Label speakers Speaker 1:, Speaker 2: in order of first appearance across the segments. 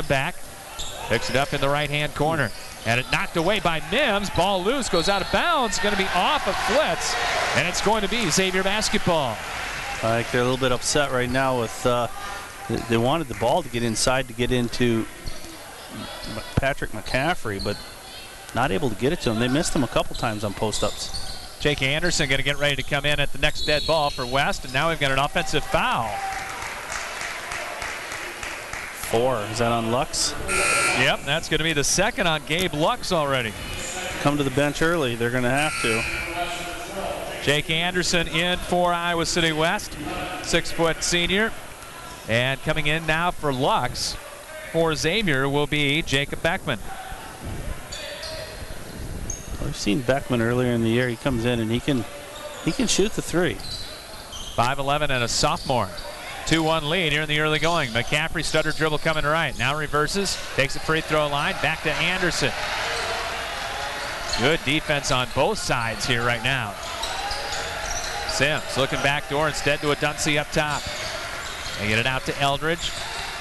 Speaker 1: back. Picks it up in the right-hand corner. And it knocked away by Mims. Ball loose, goes out of bounds. Going to be off of Flitz. And it's going to be Xavier basketball.
Speaker 2: I think they're a little bit upset right now with they wanted the ball to get inside to get into Patrick McCaffrey, but not able to get it to him. They missed him a couple times on post-ups.
Speaker 1: Jake Anderson going to get ready to come in at the next dead ball for West, and now we've got an offensive foul.
Speaker 2: 4. Is that on Lux?
Speaker 1: Yep, that's going to be the second on Gabe Lux already.
Speaker 2: Come to the bench early. They're going to have to.
Speaker 1: Jake Anderson in for Iowa City West, 6-foot senior. And coming in now for Lux for Xavier will be Jacob Beckman.
Speaker 2: We've seen Beckman earlier in the year. He comes in and he can shoot the 3.
Speaker 1: 5'11" and a sophomore. 2-1 lead here in the early going. McCaffrey stutter dribble coming right. Now reverses, takes a free throw line, back to Anderson. Good defense on both sides here right now. Sims looking back door instead to a Dunsey up top. They get it out to Eldridge.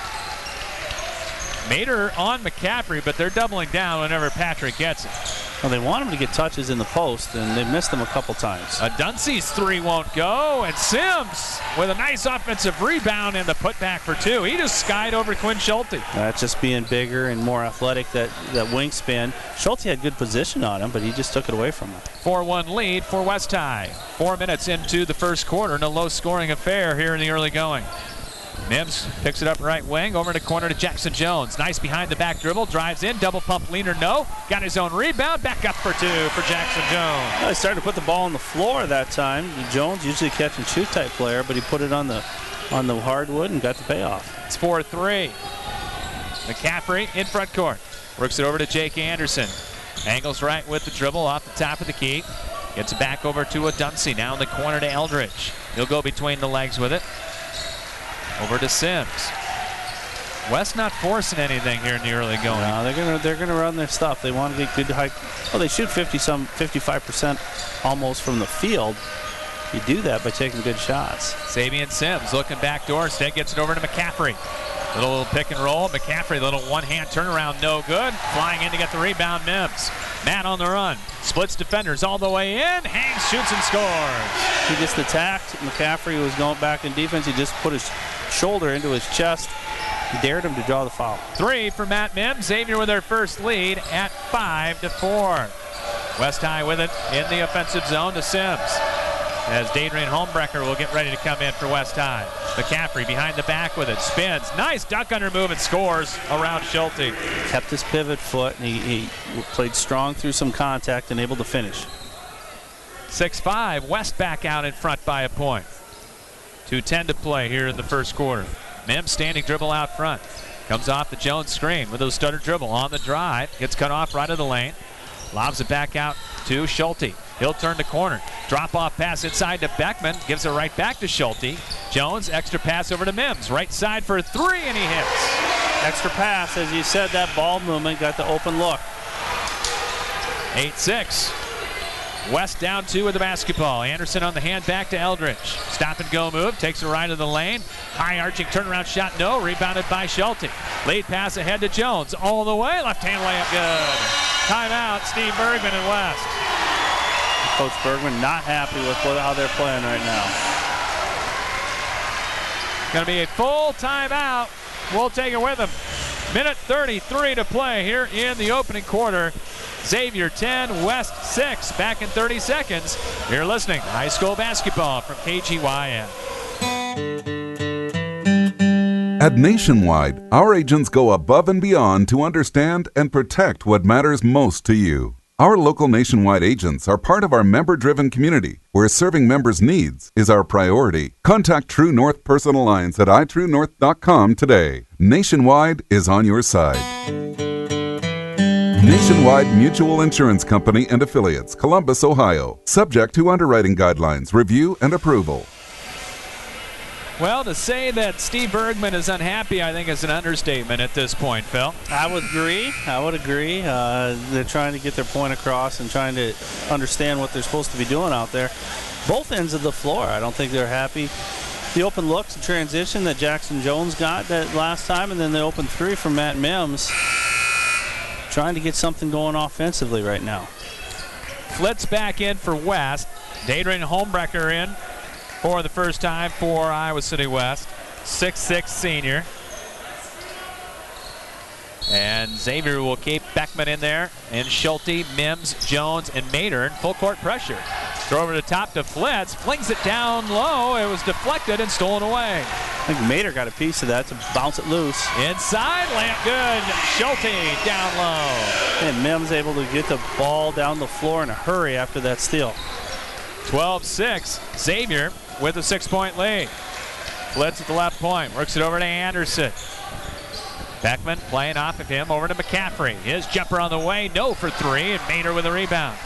Speaker 1: Mater on McCaffrey, but they're doubling down whenever Patrick gets it.
Speaker 2: Well, they want him to get touches in the post, and they missed him a couple times.
Speaker 1: Dunsey's 3 won't go, and Sims with a nice offensive rebound and the putback for 2. He just skied over Quinn Schulte.
Speaker 2: That's just being bigger and more athletic, that wingspan. Schulte had good position on him, but he just took it away from him.
Speaker 1: 4-1 lead for West High. 4 minutes into the first quarter, and a low-scoring affair here in the early going. Mims picks it up right wing, over to corner to Jackson Jones. Nice behind the back dribble, drives in, double pump leaner, no. Got his own rebound, back up for 2 for Jackson Jones.
Speaker 2: Well, he started to put the ball on the floor that time. Jones, usually a catch and shoot type player, but he put it on the hardwood and got the payoff.
Speaker 1: It's 4-3. McCaffrey in front court. Works it over to Jake Anderson. Angles right with the dribble off the top of the key. Gets it back over to a Dunsey. Now in the corner to Eldridge. He'll go between the legs with it. Over to Sims. West not forcing anything here in the early going.
Speaker 2: No, they're gonna run their stuff. They want to get good high. Well, they shoot 55% almost from the field. You do that by taking good shots.
Speaker 1: Sabian Sims looking back door. Instead gets it over to McCaffrey. Little pick and roll. McCaffrey, little one-hand turnaround, no good. Flying in to get the rebound, Mims. Matt on the run. Splits defenders all the way in. Hangs, shoots, and scores.
Speaker 2: He just attacked. McCaffrey was going back in defense. He just put his shoulder into his chest. He dared him to draw the foul. 3
Speaker 1: for Matt Mims. Xavier with their first lead at 5-4. West High with it in the offensive zone to Sims. As Dadrian Holmbrecker will get ready to come in for West High. McCaffrey behind the back with it. Spins. Nice duck under move and scores around Schulte.
Speaker 2: Kept his pivot foot, and he played strong through some contact and able to finish.
Speaker 1: 6-5. West back out in front by a point. 2:10 to play here in the first quarter. Mims standing dribble out front. Comes off the Jones screen with a stutter dribble on the drive. Gets cut off right of the lane. Lobs it back out to Schulte. He'll turn the corner. Drop-off pass inside to Beckman. Gives it right back to Schulte. Jones, extra pass over to Mims. Right side for 3, and he hits.
Speaker 2: Extra pass, as you said, that ball movement got the open look.
Speaker 1: 8-6. West down 2 with the basketball. Anderson on the hand back to Eldridge. Stop and go move. Takes it right of the lane. High arching turnaround shot, no. Rebounded by Schulte. Late pass ahead to Jones. All the way. Left hand layup good. Timeout, Steve Bergman and West.
Speaker 2: Coach Bergman not happy with how they're playing right now.
Speaker 1: Going to be a full timeout. We'll take it with him. Minute 33 to play here in the opening quarter. Xavier 10, West 6. Back in 30 seconds. You're listening to high school basketball from KGYN.
Speaker 3: At Nationwide, our agents go above and beyond to understand and protect what matters most to you. Our local Nationwide agents are part of our member-driven community, where serving members' needs is our priority. Contact True North Personal Lines at itruenorth.com today. Nationwide is on your side. Nationwide Mutual Insurance Company and Affiliates, Columbus, Ohio. Subject to underwriting guidelines, review, and approval.
Speaker 1: Well, to say that Steve Bergman is unhappy, I think is an understatement at this point, Phil.
Speaker 2: I would agree. They're trying to get their point across and trying to understand what they're supposed to be doing out there. Both ends of the floor, I don't think they're happy. The open looks and transition that Jackson Jones got that last time, and then the open three from Matt Mims. Trying to get something going offensively right now.
Speaker 1: Flitz back in for West. Adrian Homebrecker in for the first time for Iowa City West. 6'6" senior. And Xavier will keep Beckman in there, and Schulte, Mims, Jones, and Mater in full court pressure. Throw over the top to Flitz, flings it down low. It was deflected and stolen away.
Speaker 2: I think Mater got a piece of that to bounce it loose.
Speaker 1: Inside, layup good. Schulte down low.
Speaker 2: And Mims able to get the ball down the floor in a hurry after that steal.
Speaker 1: 12-6, Xavier with a 6-point lead. Flitz at the left point, works it over to Anderson. Beckman playing off of him over to McCaffrey. His jumper on the way, no for three, and Mater with a rebound.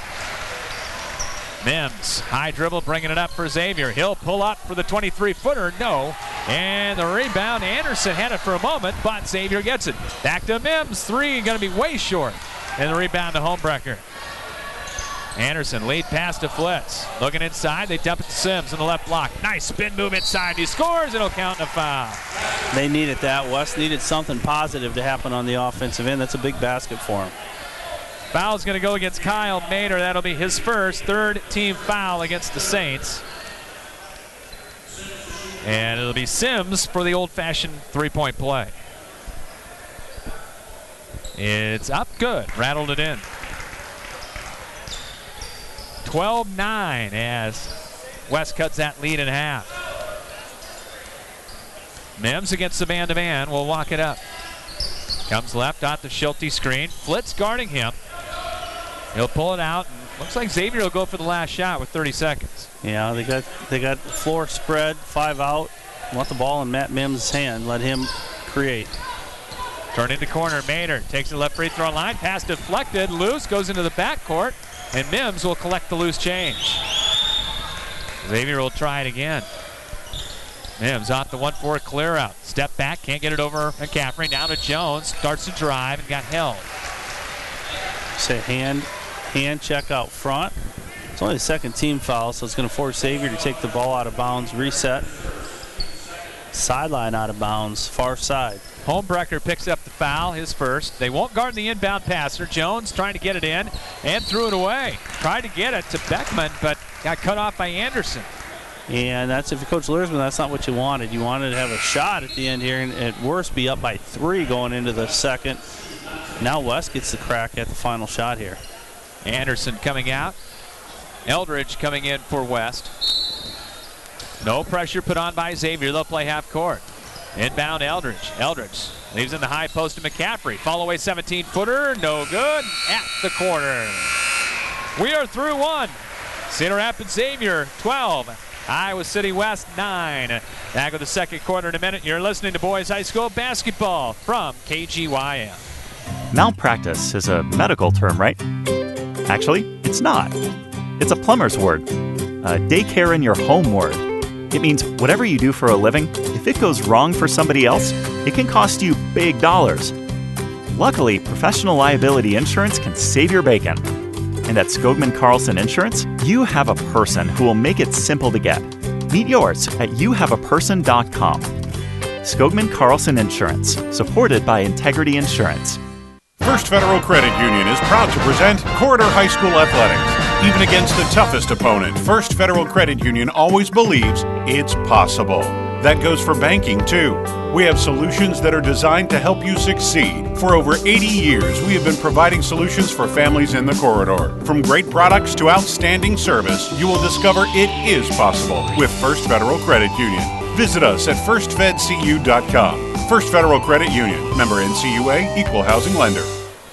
Speaker 1: Mims, high dribble, bringing it up for Xavier. He'll pull up for the 23-footer, no. And the rebound, Anderson had it for a moment, but Xavier gets it. Back to Mims, three, going to be way short. And the rebound to Homebrecker. Anderson, lead pass to Flitz. Looking inside, they dump it to Sims in the left block. Nice spin move inside. He scores, it'll count in a foul.
Speaker 2: They needed that. West needed something positive to happen on the offensive end. That's a big basket for him.
Speaker 1: Foul's going to go against Kyle Mater. That'll be his first, third team foul against the Saints. And it'll be Sims for the old-fashioned three-point play. It's up good. Rattled it in. 12-9 as West cuts that lead in half. Mims against the man-to-man will walk it up. Comes left out the Schulte screen. Flitz guarding him. He'll pull it out. And looks like Xavier will go for the last shot with 30 seconds.
Speaker 2: Yeah, they got the floor spread, 5 out. Want the ball in Matt Mims' hand. Let him create.
Speaker 1: Turn into corner. Mater takes the left free throw line. Pass deflected. Loose goes into the backcourt. And Mims will collect the loose change. Xavier will try it again. Mims off the 1-4 clear out. Step back, can't get it over McCaffrey. Now to Jones. Starts to drive and got held.
Speaker 2: Say hand check out front. It's only the second team foul, so it's going to force Xavier to take the ball out of bounds, reset. Sideline out of bounds, far side.
Speaker 1: Homebrecker picks up the foul, his first. They won't guard the inbound passer. Jones trying to get it in and threw it away. Tried to get it to Beckman, but got cut off by Anderson.
Speaker 2: And that's, if you're Coach Learsman, that's not what you wanted. You wanted to have a shot at the end here, and at worst be up by 3 going into the second. Now West gets the crack at the final shot here.
Speaker 1: Anderson coming out. Eldridge coming in for West. No pressure put on by Xavier. They'll play half court. Inbound Eldridge. Eldridge leaves in the high post to McCaffrey. Fall away 17-footer. No good. At the corner. We are through one. Cedar Rapids Xavier 12. Iowa City West 9. Back with the second quarter in a minute. You're listening to Boys High School basketball from KGYM.
Speaker 4: Malpractice is a medical term, right? Actually, it's not. It's a plumber's word. A daycare in your home word. It means whatever you do for a living, if it goes wrong for somebody else, it can cost you big dollars. Luckily, professional liability insurance can save your bacon. And at Skogman Carlson Insurance, you have a person who will make it simple to get. Meet yours at youhaveaperson.com. Skogman Carlson Insurance, supported by Integrity Insurance.
Speaker 5: First Federal Credit Union is proud to present Corridor High School Athletics. Even against the toughest opponent, First Federal Credit Union always believes it's possible. That goes for banking, too. We have solutions that are designed to help you succeed. For over 80 years, we have been providing solutions for families in the corridor. From great products to outstanding service, you will discover it is possible with First Federal Credit Union. Visit us at firstfedcu.com. First Federal Credit Union, member NCUA, equal housing lender.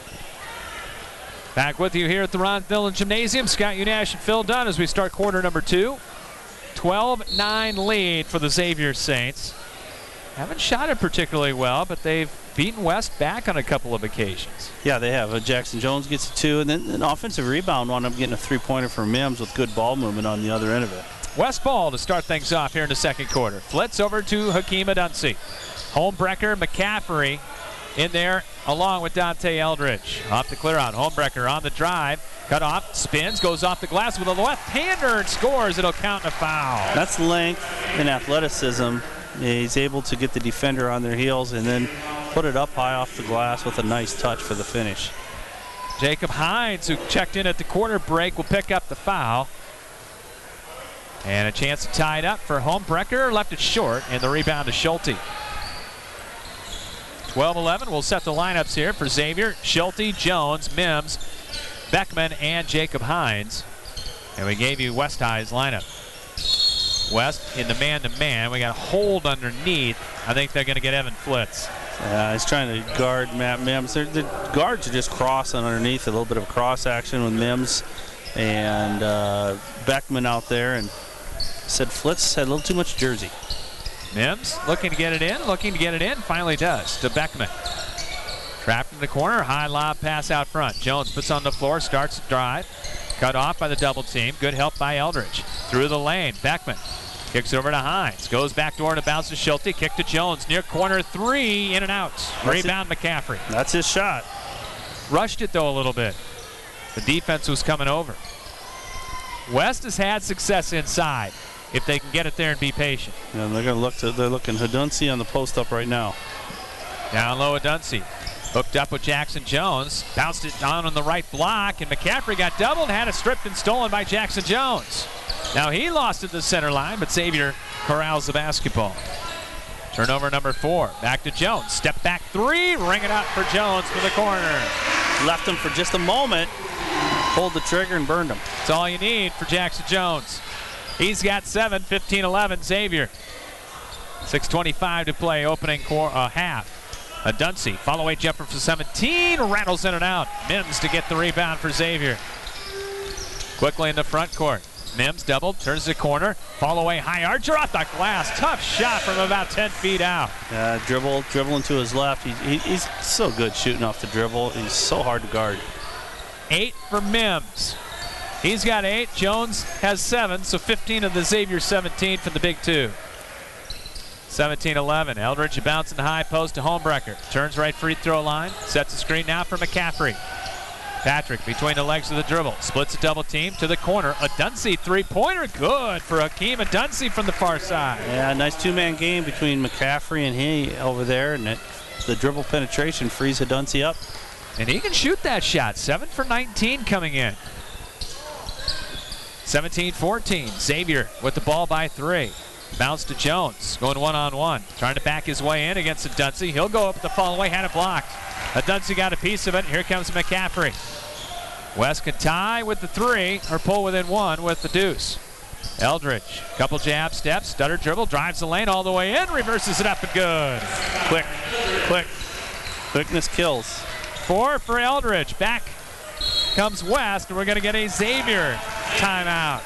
Speaker 1: Back with you here at the Ron Thillen Gymnasium. Scott Unash and Phil Dunn as we start quarter number 2. 12-9 lead for the Xavier Saints. Haven't shot it particularly well, but they've beaten West back on a couple of occasions.
Speaker 2: Yeah, they have. Jackson Jones gets a 2, and then an offensive rebound wound up getting a 3-pointer from Mims with good ball movement on the other end of it.
Speaker 1: West ball to start things off here in the second quarter. Flitz over to Hakeem Adunsi. Homebrecker, McCaffrey, in there along with Dante Eldridge. Off the clear out. Homebrecker on the drive. Cut off, spins, goes off the glass with a left-hander and scores. It'll count a foul.
Speaker 2: That's length and athleticism. He's able to get the defender on their heels and then put it up high off the glass with a nice touch for the finish.
Speaker 1: Jacob Hines, who checked in at the quarter break, will pick up the foul. And a chance to tie it up for Homebrecker. Left it short, and the rebound to Schulte. 12-11. We'll set the lineups here for Xavier, Schulte, Jones, Mims, Beckman, and Jacob Hines. And we gave you West High's lineup. West in the man-to-man. We got a hold underneath. I think they're going to get Evan Flitz.
Speaker 2: He's trying to guard Matt Mims. The guards are just crossing underneath, a little bit of cross action with Mims and Beckman out there. And said Flitz had a little too much jersey.
Speaker 1: Mims looking to get it in, finally does to Beckman. Trapped in the corner, high lob pass out front. Jones puts on the floor, starts to drive. Cut off by the double team. Good help by Eldridge. Through the lane, Beckman kicks it over to Hines. Goes back door to bounce to Schulte. Kick to Jones. Near corner three, in and out. Rebound McCaffrey.
Speaker 2: That's his shot.
Speaker 1: Rushed it though a little bit. The defense was coming over. West has had success inside if they can get it there and be patient.
Speaker 2: And they're going to they're looking Hadunsi on the post up right now.
Speaker 1: Down low Hadunsi. Hooked up with Jackson Jones. Bounced it down on the right block, and McCaffrey got doubled, had it stripped and stolen by Jackson Jones. Now he lost at the center line, but Xavier corrals the basketball. Turnover number 4. Back to Jones. Step back three. Ring it out for Jones for the corner.
Speaker 2: Left him for just a moment. Pulled the trigger and burned him.
Speaker 1: That's all you need for Jackson Jones. He's got 7, 15-11 Xavier. 6:25 to play, opening half. A Dunsey, follow-away jumper for 17, rattles in and out. Mims to get the rebound for Xavier. Quickly in the front court. Mims doubled, turns the corner, follow-away high archer off the glass. Tough shot from about 10 feet out.
Speaker 2: Dribbling to his left. He's so good shooting off the dribble. He's so hard to guard.
Speaker 1: 8 for Mims. He's got 8. Jones has 7, so 15 of the Xavier 17 for the big two. 17-11. Eldridge bouncing high post to Homebrecker. Turns right free throw line. Sets the screen now for McCaffrey. Patrick between the legs of the dribble. Splits a double team to the corner. A Dunsey three-pointer. Good for Hakeem Dunsey from the far side.
Speaker 2: Yeah, nice two-man game between McCaffrey and he over there. And the dribble penetration frees Dunsey up.
Speaker 1: And he can shoot that shot. 7 for 19 coming in. 17-14. Xavier with the ball by 3. Bounce to Jones, going one-on-one. Trying to back his way in against Dunsey. He'll go up the follow-away, had it blocked. Dunsey got a piece of it. Here comes McCaffrey. West can tie with the 3, or pull within 1 with the deuce. Eldridge, couple jab steps, stutter dribble, drives the lane all the way in, reverses it up and good.
Speaker 2: Quickness kills.
Speaker 1: 4 for Eldridge. Back comes West, and we're going to get a Xavier timeout.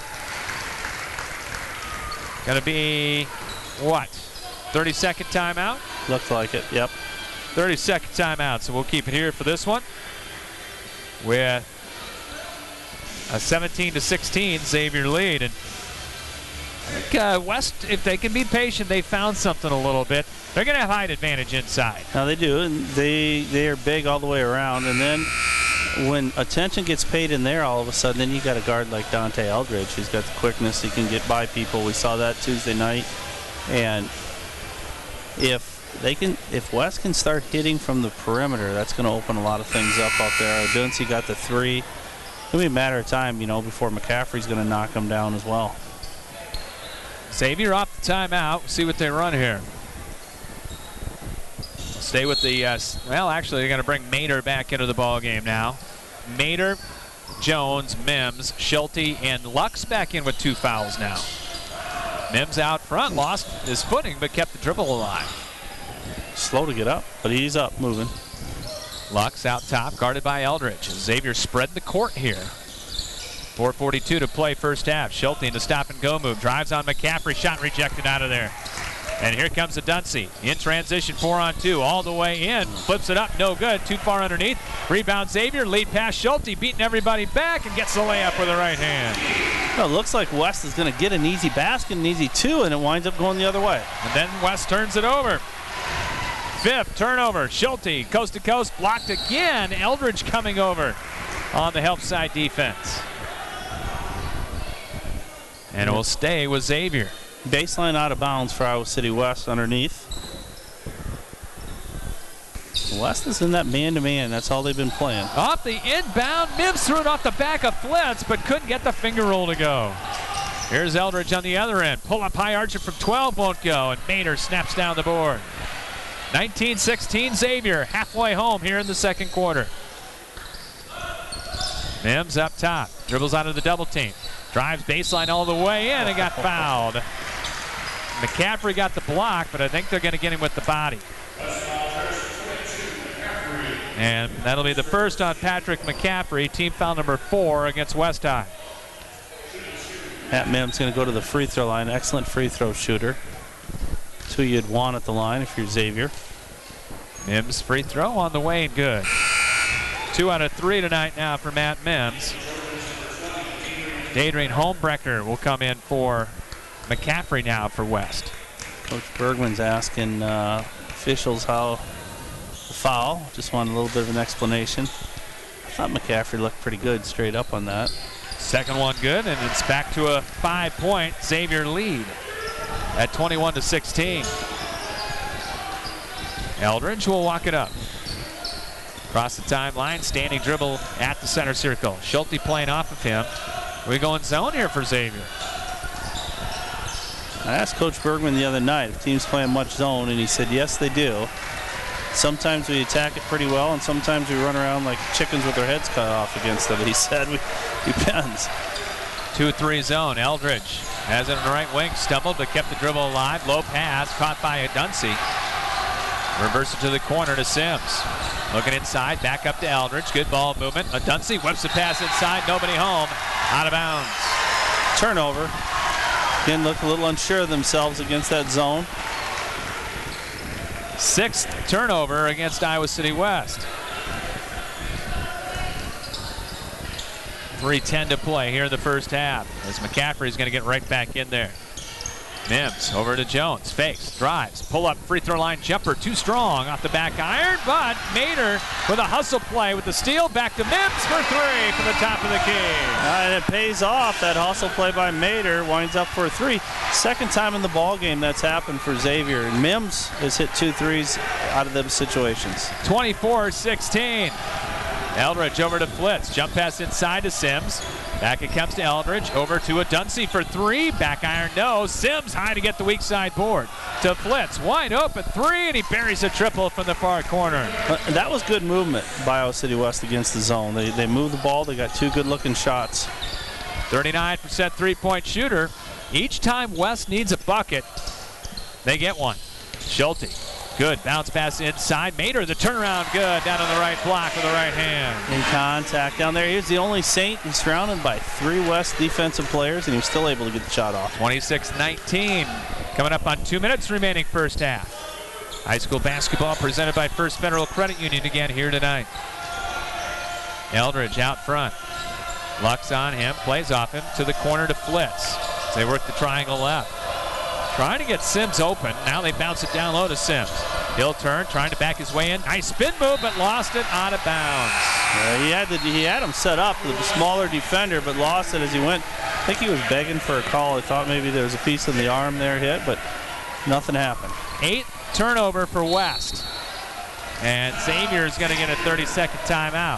Speaker 1: Going to be, 30-second timeout?
Speaker 2: Looks like it, yep.
Speaker 1: 30-second timeout, so we'll keep it here for this one. With a 17-16 Xavier lead. And I think West, if they can be patient, they found something a little bit. They're going to have height advantage inside.
Speaker 2: Now they do, and they are big all the way around. And then when attention gets paid in there, all of a sudden, then you got a guard like Dante Eldridge, who's got the quickness. He can get by people. We saw that Tuesday night. And if West can start hitting from the perimeter, that's going to open a lot of things up out there. Dunsey got the 3. It's going to be a matter of time, before McCaffrey's going to knock him down as well.
Speaker 1: Xavier off the timeout. We'll see what they run here. Stay with the, actually they're going to bring Mater back into the ball game now. Mater, Jones, Mims, Schulte, and Lux back in with 2 fouls now. Mims out front, lost his footing, but kept the dribble alive.
Speaker 2: Slow to get up, but he's up, moving.
Speaker 1: Lux out top, guarded by Eldridge. Xavier spread the court here. 4:42 to play first half. Schulte in the stop-and-go move. Drives on McCaffrey. Shot rejected out of there. And here comes a Dunsey. In transition, 4-on-2. All the way in. Flips it up. No good. Too far underneath. Rebound Xavier. Lead pass Schulte. Beating everybody back and gets the layup with the right hand.
Speaker 2: Well, it looks like West is going to get an easy basket, an easy 2, and it winds up going the other way.
Speaker 1: And then West turns it over. fifth turnover. Schulte, coast to coast, blocked again. Eldridge coming over on the help side defense. And it will stay with Xavier.
Speaker 2: Baseline out of bounds for Iowa City West underneath. West is in that man-to-man. That's all they've been playing.
Speaker 1: Off the inbound, Mims threw it off the back of Flitz, but couldn't get the finger roll to go. Here's Eldridge on the other end. Pull up high archer from 12 won't go, and Mater snaps down the board. 19-16 Xavier, halfway home here in the second quarter. Mims up top, dribbles out of the double team. Drives baseline all the way in and got fouled. McCaffrey got the block, but I think they're going to get him with the body. And that'll be the first on Patrick McCaffrey, team foul number 4 against West High.
Speaker 2: Matt Mims going to go to the free throw line. Excellent free throw shooter. That's who you'd want at the line if you're Xavier.
Speaker 1: Mims free throw on the way and good. 2 out of 3 tonight now for Matt Mims. Adrian Holmbrecker will come in for McCaffrey now for West.
Speaker 2: Coach Bergman's asking officials how the foul. Just wanted a little bit of an explanation. I thought McCaffrey looked pretty good straight up on that.
Speaker 1: Second one good, and it's back to a 5-point Xavier lead at 21-16. Eldridge will walk it up. Across the timeline, standing dribble at the center circle. Schulte playing off of him. We go in zone here for Xavier.
Speaker 2: I asked Coach Bergman the other night if teams playing much zone, and he said yes, they do. Sometimes we attack it pretty well, and sometimes we run around like chickens with their heads cut off against it. He said it depends.
Speaker 1: 2-3 zone. Eldridge has it on the right wing. Stumbled, but kept the dribble alive. Low pass, caught by Duncy. Reverse it to the corner to Sims. Looking inside, back up to Eldridge. Good ball movement. Duncy whips the pass inside. Nobody home. Out of bounds.
Speaker 2: Turnover. Again, look a little unsure of themselves against that zone.
Speaker 1: 6th turnover against Iowa City West. 3:10 to play here in the first half as McCaffrey's going to get right back in there. Mims over to Jones, fakes, drives, pull up free throw line jumper, too strong off the back iron, but Mater with a hustle play with the steal, back to Mims for 3 from the top of the key.
Speaker 2: And it pays off. That hustle play by Mater winds up for a 3. Second time in the ball game that's happened for Xavier. And Mims has hit 2 threes out of those situations.
Speaker 1: 24-16. Eldridge over to Flitz. Jump pass inside to Sims. Back it comes to Eldridge. Over to a Duncy for 3. Back iron, no. Sims high to get the weak side board. To Flitz. Wide open 3, and he buries a triple from the far corner.
Speaker 2: That was good movement by Iowa City West against the zone. They moved the ball. They got 2 good-looking shots.
Speaker 1: 39% three-point shooter. Each time West needs a bucket, they get one. Schulte. Good bounce pass inside. Mater, the turnaround good down on the right block with the right hand.
Speaker 2: In contact down there. He's the only Saint. He's surrounded by 3 West defensive players, and he was still able to get the shot off.
Speaker 1: 26-19. Coming up on 2 minutes remaining first half. High school basketball presented by First Federal Credit Union again here tonight. Eldridge out front. Lux on him. Plays off him to the corner to Flitz. They work the triangle left. Trying to get Sims open. Now they bounce it down low to Sims. He'll turn, trying to back his way in. Nice spin move, but lost it out of bounds.
Speaker 2: He had him set up, the smaller defender, but lost it as he went. I think he was begging for a call. I thought maybe there was a piece in the arm there hit, but nothing happened.
Speaker 1: 8th turnover for West. And Xavier is going to get a 30-second timeout.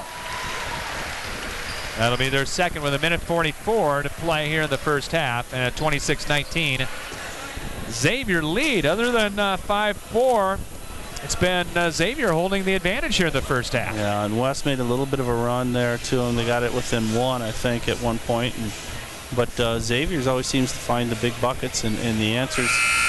Speaker 1: That'll be their second with 1:44 to play here in the first half. And at 26-19. Xavier lead. Other than 5-4, it's been Xavier holding the advantage here in the first half.
Speaker 2: Yeah, and West made a little bit of a run there to them. They got it within 1, I think, at one point. But Xavier's always seems to find the big buckets and the answers.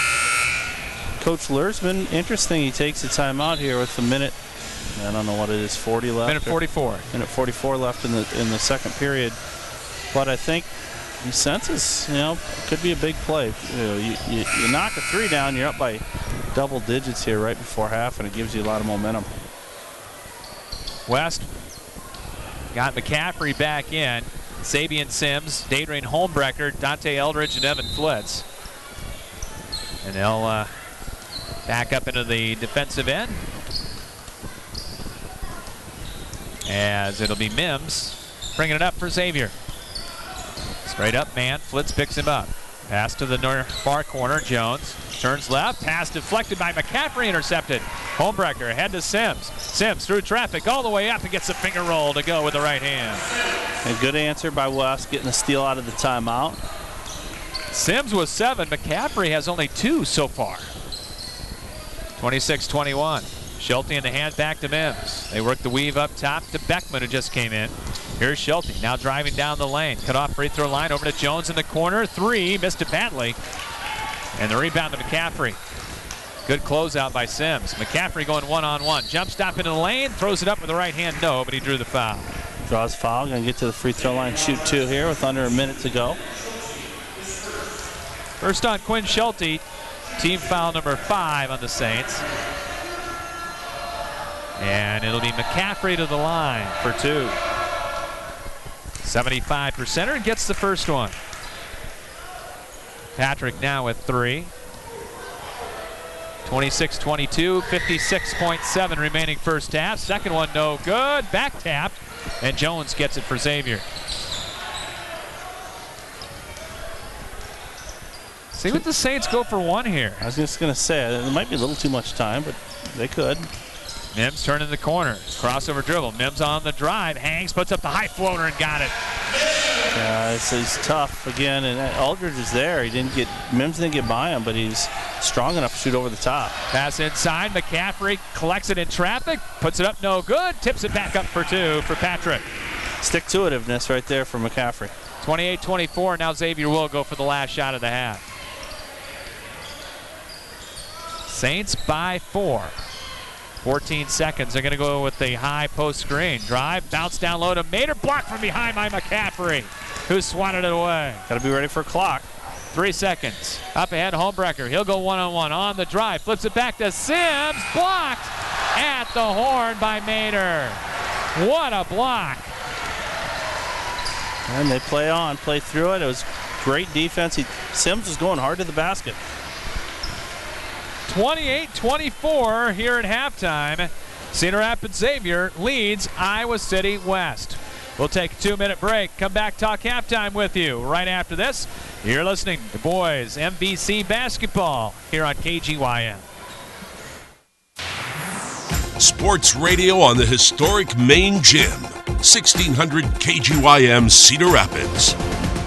Speaker 2: Coach Lursman, interesting. He takes a timeout here with a minute. I don't know what it is, 40 left.
Speaker 1: Minute 44.
Speaker 2: Minute 44 left in the second period. But I think he senses, could be a big play. You knock a 3 down, you're up by double digits here right before half, and it gives you a lot of momentum.
Speaker 1: West got McCaffrey back in. Sabian Sims, Adrian Holmbrecker, Dante Eldridge, and Evan Flitz. And they'll back up into the defensive end. as it'll be Mims bringing it up for Xavier. Straight up man, Flitz picks him up. Pass to the far corner, Jones turns left, pass deflected by McCaffrey, intercepted. Homebrecker ahead to Sims. Sims through traffic all the way up and gets a finger roll to go with the right hand.
Speaker 2: A good answer by West, getting a steal out of the timeout.
Speaker 1: Sims was 7, McCaffrey has only 2 so far. 26-21. Schulte in the hand back to Mims. They work the weave up top to Beckman, who just came in. Here's Schulte now driving down the lane. Cut off free throw line over to Jones in the corner. 3, missed it badly. And the rebound to McCaffrey. Good closeout by Sims. McCaffrey going one-on-one. Jump stop into the lane, throws it up with the right hand, no, but he drew the foul.
Speaker 2: Draws foul, gonna get to the free throw line, shoot 2 here with under a minute to go.
Speaker 1: First on Quinn Schulte, team foul number 5 on the Saints. And it'll be McCaffrey to the line for 2. 75%er gets the first one. Patrick now with 3. 26-22, 56.7 remaining first half. Second one no good, back tapped, and Jones gets it for Xavier. See what the Saints go for 1 here.
Speaker 2: I was just gonna say, it might be a little too much time, but they could.
Speaker 1: Mims turning the corner, crossover dribble. Mims on the drive, hangs, puts up the high floater and got it.
Speaker 2: Yeah, he's tough again, and Aldridge is there. Mims didn't get by him, but he's strong enough to shoot over the top.
Speaker 1: Pass inside, McCaffrey collects it in traffic, puts it up no good, tips it back up for 2 for Patrick.
Speaker 2: Stick-to-itiveness right there for McCaffrey.
Speaker 1: 28-24, now Xavier will go for the last shot of the half. Saints by 4. 14 seconds. They're going to go with the high post screen. Drive, bounce down low to Mater. Blocked from behind by McCaffrey, who swatted it away.
Speaker 2: Got to be ready for a clock.
Speaker 1: 3 seconds. Up ahead, Homebrecker. He'll go one-on-one on the drive. Flips it back to Sims. Blocked at the horn by Mater. What a block.
Speaker 2: And they play through it. It was great defense. Sims was going hard to the basket.
Speaker 1: 28-24 here at halftime. Cedar Rapids Xavier leads Iowa City West. We'll take a 2-minute break. Come back, talk halftime with you. Right after this, you're listening to boys MVC basketball here on KGYM.
Speaker 6: Sports radio on the historic main gym. 1600 KGYM Cedar Rapids.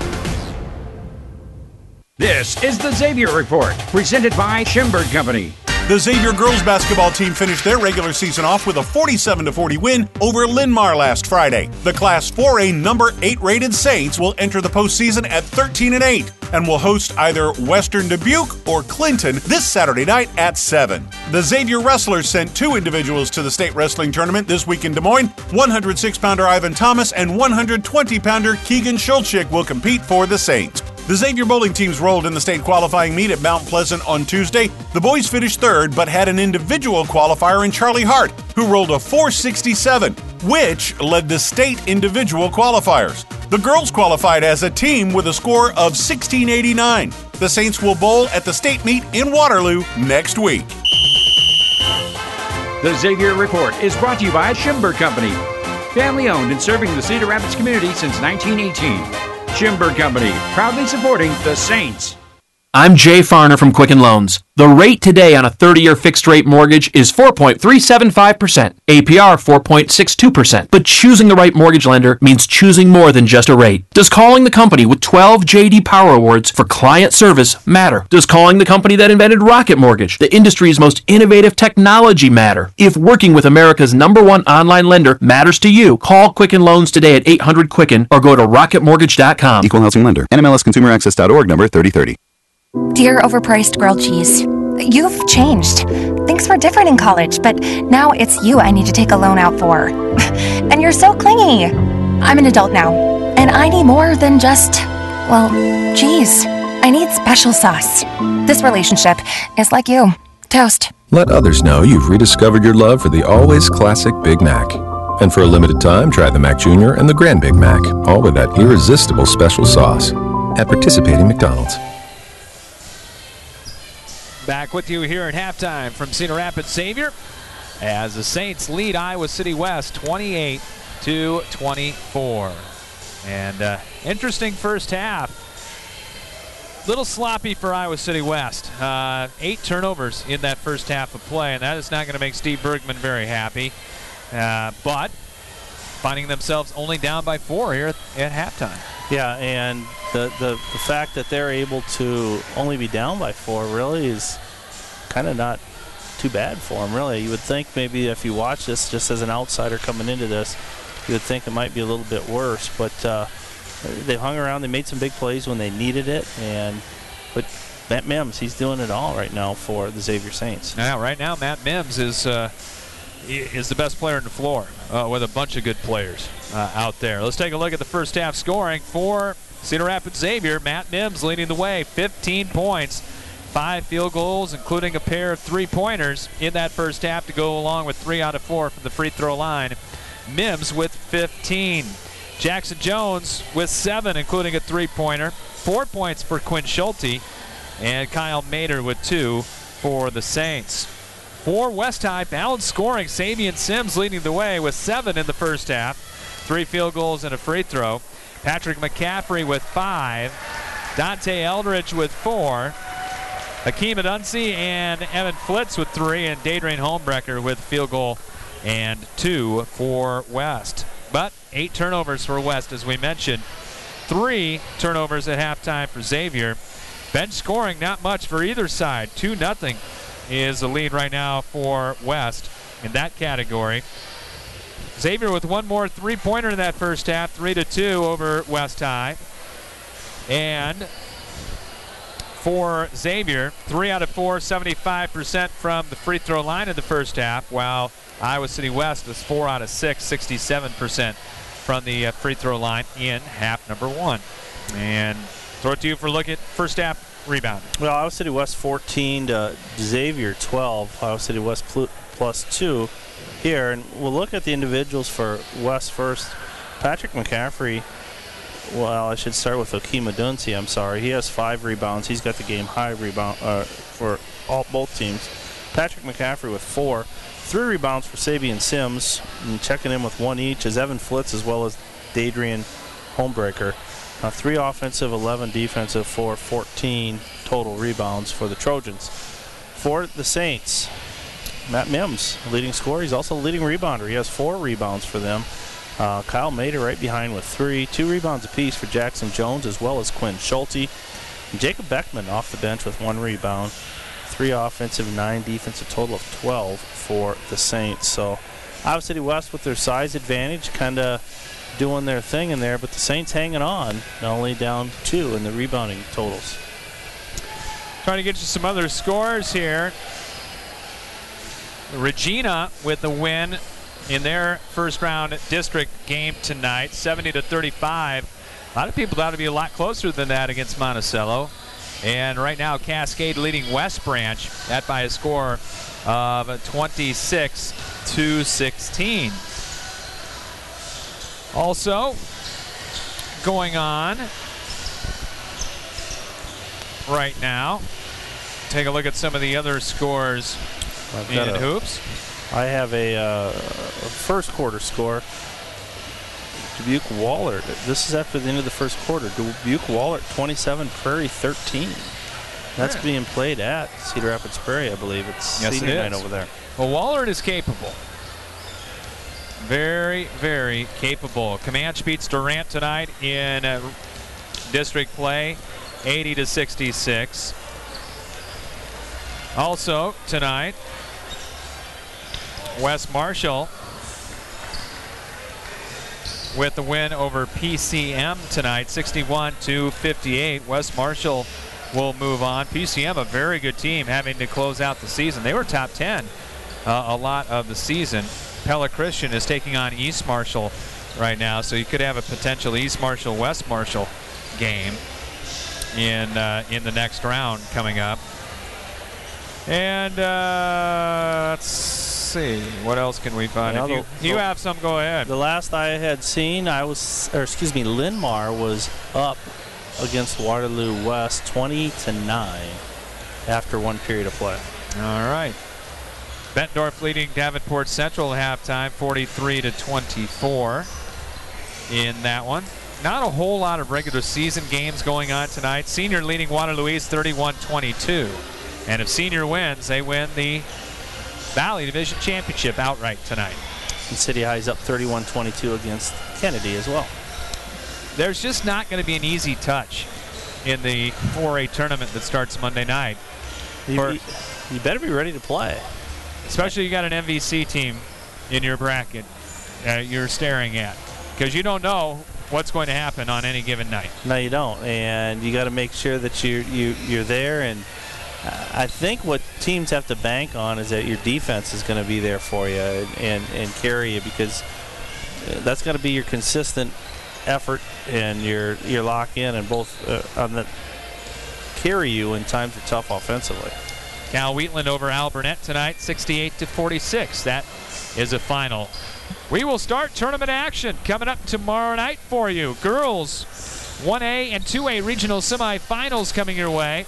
Speaker 7: This is the Xavier Report, presented by Schimberg Company.
Speaker 5: The Xavier girls basketball team finished their regular season off with a 47-40 win over Linn-Mar last Friday. The Class 4A number 8 rated Saints will enter the postseason at 13-8 and will host either Western Dubuque or Clinton this Saturday night at 7. The Xavier wrestlers sent 2 individuals to the state wrestling tournament this week in Des Moines. 106-pounder Ivan Thomas and 120-pounder Keegan Schulchik will compete for the Saints. The Xavier bowling teams rolled in the state qualifying meet at Mount Pleasant on Tuesday. The boys finished 3rd, but had an individual qualifier in Charlie Hart, who rolled a 467, which led the state individual qualifiers. The girls qualified as a team with a score of 1689. The Saints will bowl at the state meet in Waterloo next week.
Speaker 7: The Xavier Report is brought to you by Schimberg Company. Family owned and serving the Cedar Rapids community since 1918. Schimberg Company, proudly supporting the Saints.
Speaker 8: I'm Jay Farner from Quicken Loans. The rate today on a 30-year fixed-rate mortgage is 4.375%, APR 4.62%. But choosing the right mortgage lender means choosing more than just a rate. Does calling the company with 12 J.D. Power Awards for client service matter? Does calling the company that invented Rocket Mortgage, the industry's most innovative technology, matter? If working with America's #1 online lender matters to you, call Quicken Loans today at 800-QUICKEN or go to rocketmortgage.com.
Speaker 9: Equal housing lender. NMLSconsumeraccess.org number 3030.
Speaker 10: Dear overpriced grilled cheese, you've changed. Things were different in college, but now it's you I need to take a loan out for. And you're so clingy. I'm an adult now, and I need more than just, well, cheese. I need special sauce. This relationship is like you. Toast.
Speaker 11: Let others know you've rediscovered your love for the always classic Big Mac. And for a limited time, try the Mac Jr. and the Grand Big Mac, all with that irresistible special sauce. At participating McDonald's.
Speaker 1: Back with you here at halftime from Cedar Rapids Xavier as the Saints lead Iowa City West 28 2-24. And interesting first half. Little sloppy for Iowa City West. 8 turnovers in that first half of play, and that is not going to make Steve Bergman very happy. But finding themselves only down by 4 here at halftime.
Speaker 2: Yeah, and the fact that they're able to only be down by 4 really is kind of not too bad for them, really. You would think maybe if you watch this just as an outsider coming into this, you would think it might be a little bit worse, but they hung around. They made some big plays when they needed it, but Matt Mims, he's doing it all right now for the Xavier Saints.
Speaker 1: Yeah, right now Matt Mims is the best player on the floor with a bunch of good players out there. Let's take a look at the first half scoring for Cedar Rapids Xavier. Matt Mims leading the way, 15 points, 5 field goals, including a pair of 3-pointers in that first half to go along with 3 out of 4 from the free throw line. Mims with 15. Jackson Jones with 7, including a 3-pointer. 4 points for Quinn Schulte. And Kyle Mader with 2 for the Saints. For West High, balanced scoring. Savion Sims leading the way with 7 in the first half. 3 field goals and a free throw. Patrick McCaffrey with 5. Dante Eldridge with 4. Hakeem Adunsi and Evan Flitz with 3. And Dadrian Holmbrecker with field goal and 2 for West. But 8 turnovers for West, as we mentioned. 3 turnovers at halftime for Xavier. Bench scoring, not much for either side. 2-0 is the lead right now for West in that category. Xavier with 1 more 3-pointer in that first half, 3-2 over West High. And for Xavier, 3 out of 4, 75% from the free throw line in the first half, while Iowa City West was 4 out of 6, 67% from the free throw line in half number 1. And throw it to you for a look at first half rebound.
Speaker 2: Well, Iowa City West 14 to Xavier 12. Iowa City West plus 2 here. And we'll look at the individuals for West first. Patrick McCaffrey, well, I should start with Hakeem Adunsi, I'm sorry. He has 5 rebounds. He's got the game high rebound for both teams. Patrick McCaffrey with 4. 3 rebounds for Savion Sims, and checking in with 1 each is Evan Flitz as well as Dadrian Holmbrecker. 3 offensive, 11 defensive for 14 total rebounds for the Trojans. For the Saints, Matt Mims, leading scorer. He's also the leading rebounder. He has 4 rebounds for them. Kyle Mader right behind with 3. 2 rebounds apiece for Jackson Jones as well as Quinn Schulte. And Jacob Beckman off the bench with 1 rebound. 3 offensive, 9 defensive, total of 12 for the Saints. So Iowa City West with their size advantage kind of doing their thing in there, but the Saints hanging on, only down 2 in the rebounding totals.
Speaker 1: Trying to get you some other scores here. Regina with the win in their first round district game tonight, 70-35. A lot of people thought it'd be a lot closer than that against Monticello. And right now, Cascade leading West Branch, that by a score of 26-16. Also, going on right now, take a look at some of the other scores in hoops.
Speaker 2: I have a first quarter score. Dubuque Wahlert. This is after the end of the first quarter. Dubuque Wahlert 27, Prairie 13. That's being played at Cedar Rapids Prairie, I believe. It's senior night over there.
Speaker 1: Well, Wahlert is capable. Very, very capable. Comanche beats Durant tonight in district play, 80-66. Also tonight, West Marshall with the win over PCM tonight, 61-58. West Marshall will move on. PCM, a very good team, having to close out the season. They were top 10 a lot of the season. Pella Christian is taking on East Marshall right now, so you could have a potential East Marshall West Marshall game in the next round coming up. And let's see, what else can we find? If you have some, go ahead.
Speaker 2: The last I had seen, Linn-Mar was up against Waterloo West 20-9 after 1 period of play.
Speaker 1: All right. Bettendorf leading Davenport Central at halftime, 43-24 in that one. Not a whole lot of regular season games going on tonight. Senior leading Waterloo East 31-22. And if Senior wins, they win the Valley Division Championship outright tonight.
Speaker 2: And City High's up 31-22 against Kennedy as well.
Speaker 1: There's just not going to be an easy touch in the 4A tournament that starts Monday night.
Speaker 2: You better be ready to play.
Speaker 1: Especially you got an MVC team in your bracket you're staring at. Because you don't know what's going to happen on any given night.
Speaker 2: No, you don't, and you got to make sure that you're there. And I think what teams have to bank on is that your defense is going to be there for you and carry you, because that's got to be your consistent effort and your lock in and both on the carry you when times are tough offensively.
Speaker 1: Cal Wheatland over Alburnett tonight, 68-46. That is a final. We will start tournament action coming up tomorrow night for you. Girls 1A and 2A regional semifinals coming your way.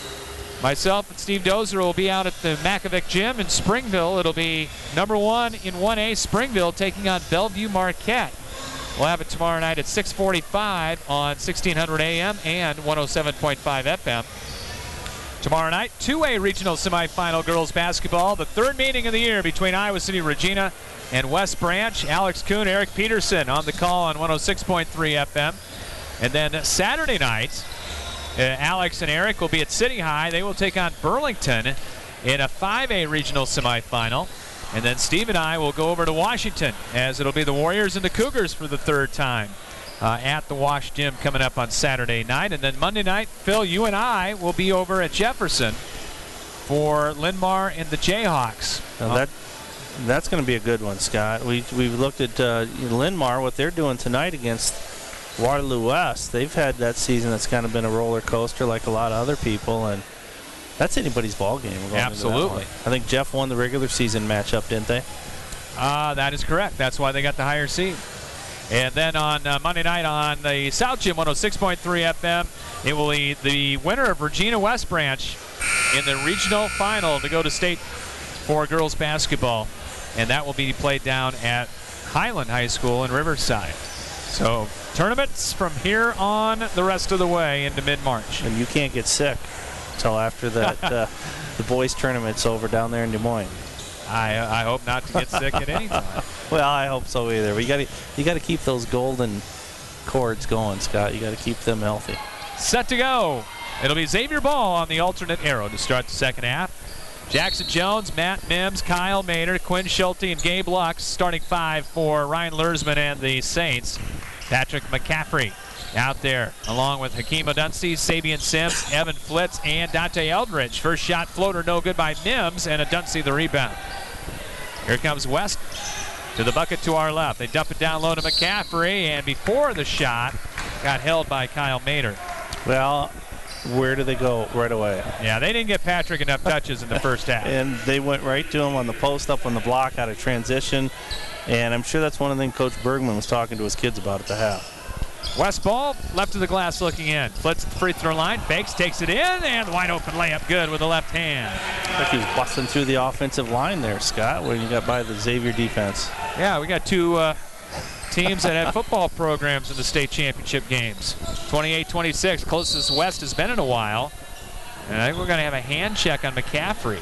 Speaker 1: Myself and Steve Dozer will be out at the Makovic Gym in Springville. It'll be number 1 in 1A Springville taking on Bellevue Marquette. We'll have it tomorrow night at 6:45 on 1600 AM and 107.5 FM. Tomorrow night, 2A regional semifinal girls basketball, the third meeting of the year between Iowa City Regina and West Branch. Alex Kuhn, Eric Peterson on the call on 106.3 FM. And then Saturday night, Alex and Eric will be at City High. They will take on Burlington in a 5A regional semifinal. And then Steve and I will go over to Washington, as it'll be the Warriors and the Cougars for the third time at the Wash Gym coming up on Saturday night. And then Monday night, Phil, you and I will be over at Jefferson for Linn-Mar and the Jayhawks.
Speaker 2: Now that's going to be a good one, Scott. We've looked at Linn-Mar, what they're doing tonight against Waterloo West. They've had that season that's kind of been a roller coaster like a lot of other people, and that's anybody's ball game.
Speaker 1: Absolutely.
Speaker 2: I think Jeff won the regular season matchup, didn't they?
Speaker 1: That is correct. That's why they got the higher seed. And then on Monday night on the South Gym 106.3 FM, it will be the winner of Regina West Branch in the regional final to go to state for girls basketball. And that will be played down at Highland High School in Riverside. So tournaments from here on the rest of the way into mid-March.
Speaker 2: And you can't get sick until after that the boys tournament's over down there in Des Moines.
Speaker 1: I hope not to get sick at any time.
Speaker 2: Well, I hope so either. You got to keep those golden cords going, Scott. You got to keep them healthy.
Speaker 1: Set to go. It'll be Xavier Ball on the alternate arrow to start the second half. Jackson Jones, Matt Mims, Kyle Mater, Quinn Schulte, and Gabe Lux starting 5 for Ryan Lursman and the Saints. Patrick McCaffrey out there, along with Hakeem Odunsi, Sabian Sims, Evan Flitz, and Dante Eldridge. First shot floater no good by Mims, and Odunsi the rebound. Here comes West to the bucket to our left. They dump it down low to McCaffrey, and before the shot, got held by Kyle Mater.
Speaker 2: Well, where do they go right away?
Speaker 1: Yeah, they didn't get Patrick enough touches in the first half.
Speaker 2: And they went right to him on the post up on the block out of transition. And I'm sure that's one of the things Coach Bergman was talking to his kids about at the half.
Speaker 1: West ball, left of the glass looking in. Flitz at the free throw line, fakes, takes it in, and wide open layup good with the left hand.
Speaker 2: I think he was busting through the offensive line there, Scott, when you got by the Xavier defense.
Speaker 1: Yeah, we got two teams that have football programs in the state championship games. 28-26, closest West has been in a while. And I think we're going to have a hand check on McCaffrey.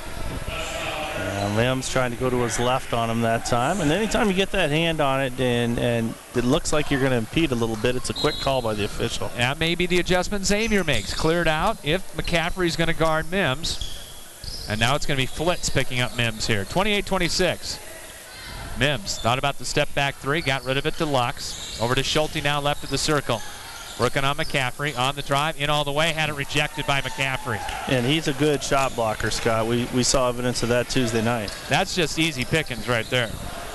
Speaker 2: Mims trying to go to his left on him that time. And anytime you get that hand on it and it looks like you're going to impede a little bit, it's a quick call by the official.
Speaker 1: That may be the adjustment Xavier makes. Cleared out if McCaffrey's going to guard Mims. And now it's going to be Flitz picking up Mims here. 28-26. Mims thought about the step back three, got rid of it to Lux. Over to Schulte now left of the circle. Working on McCaffrey on the drive, in all the way, had it rejected by McCaffrey.
Speaker 2: And he's a good shot blocker, Scott. We saw evidence of that Tuesday night.
Speaker 1: That's just easy pickings right there.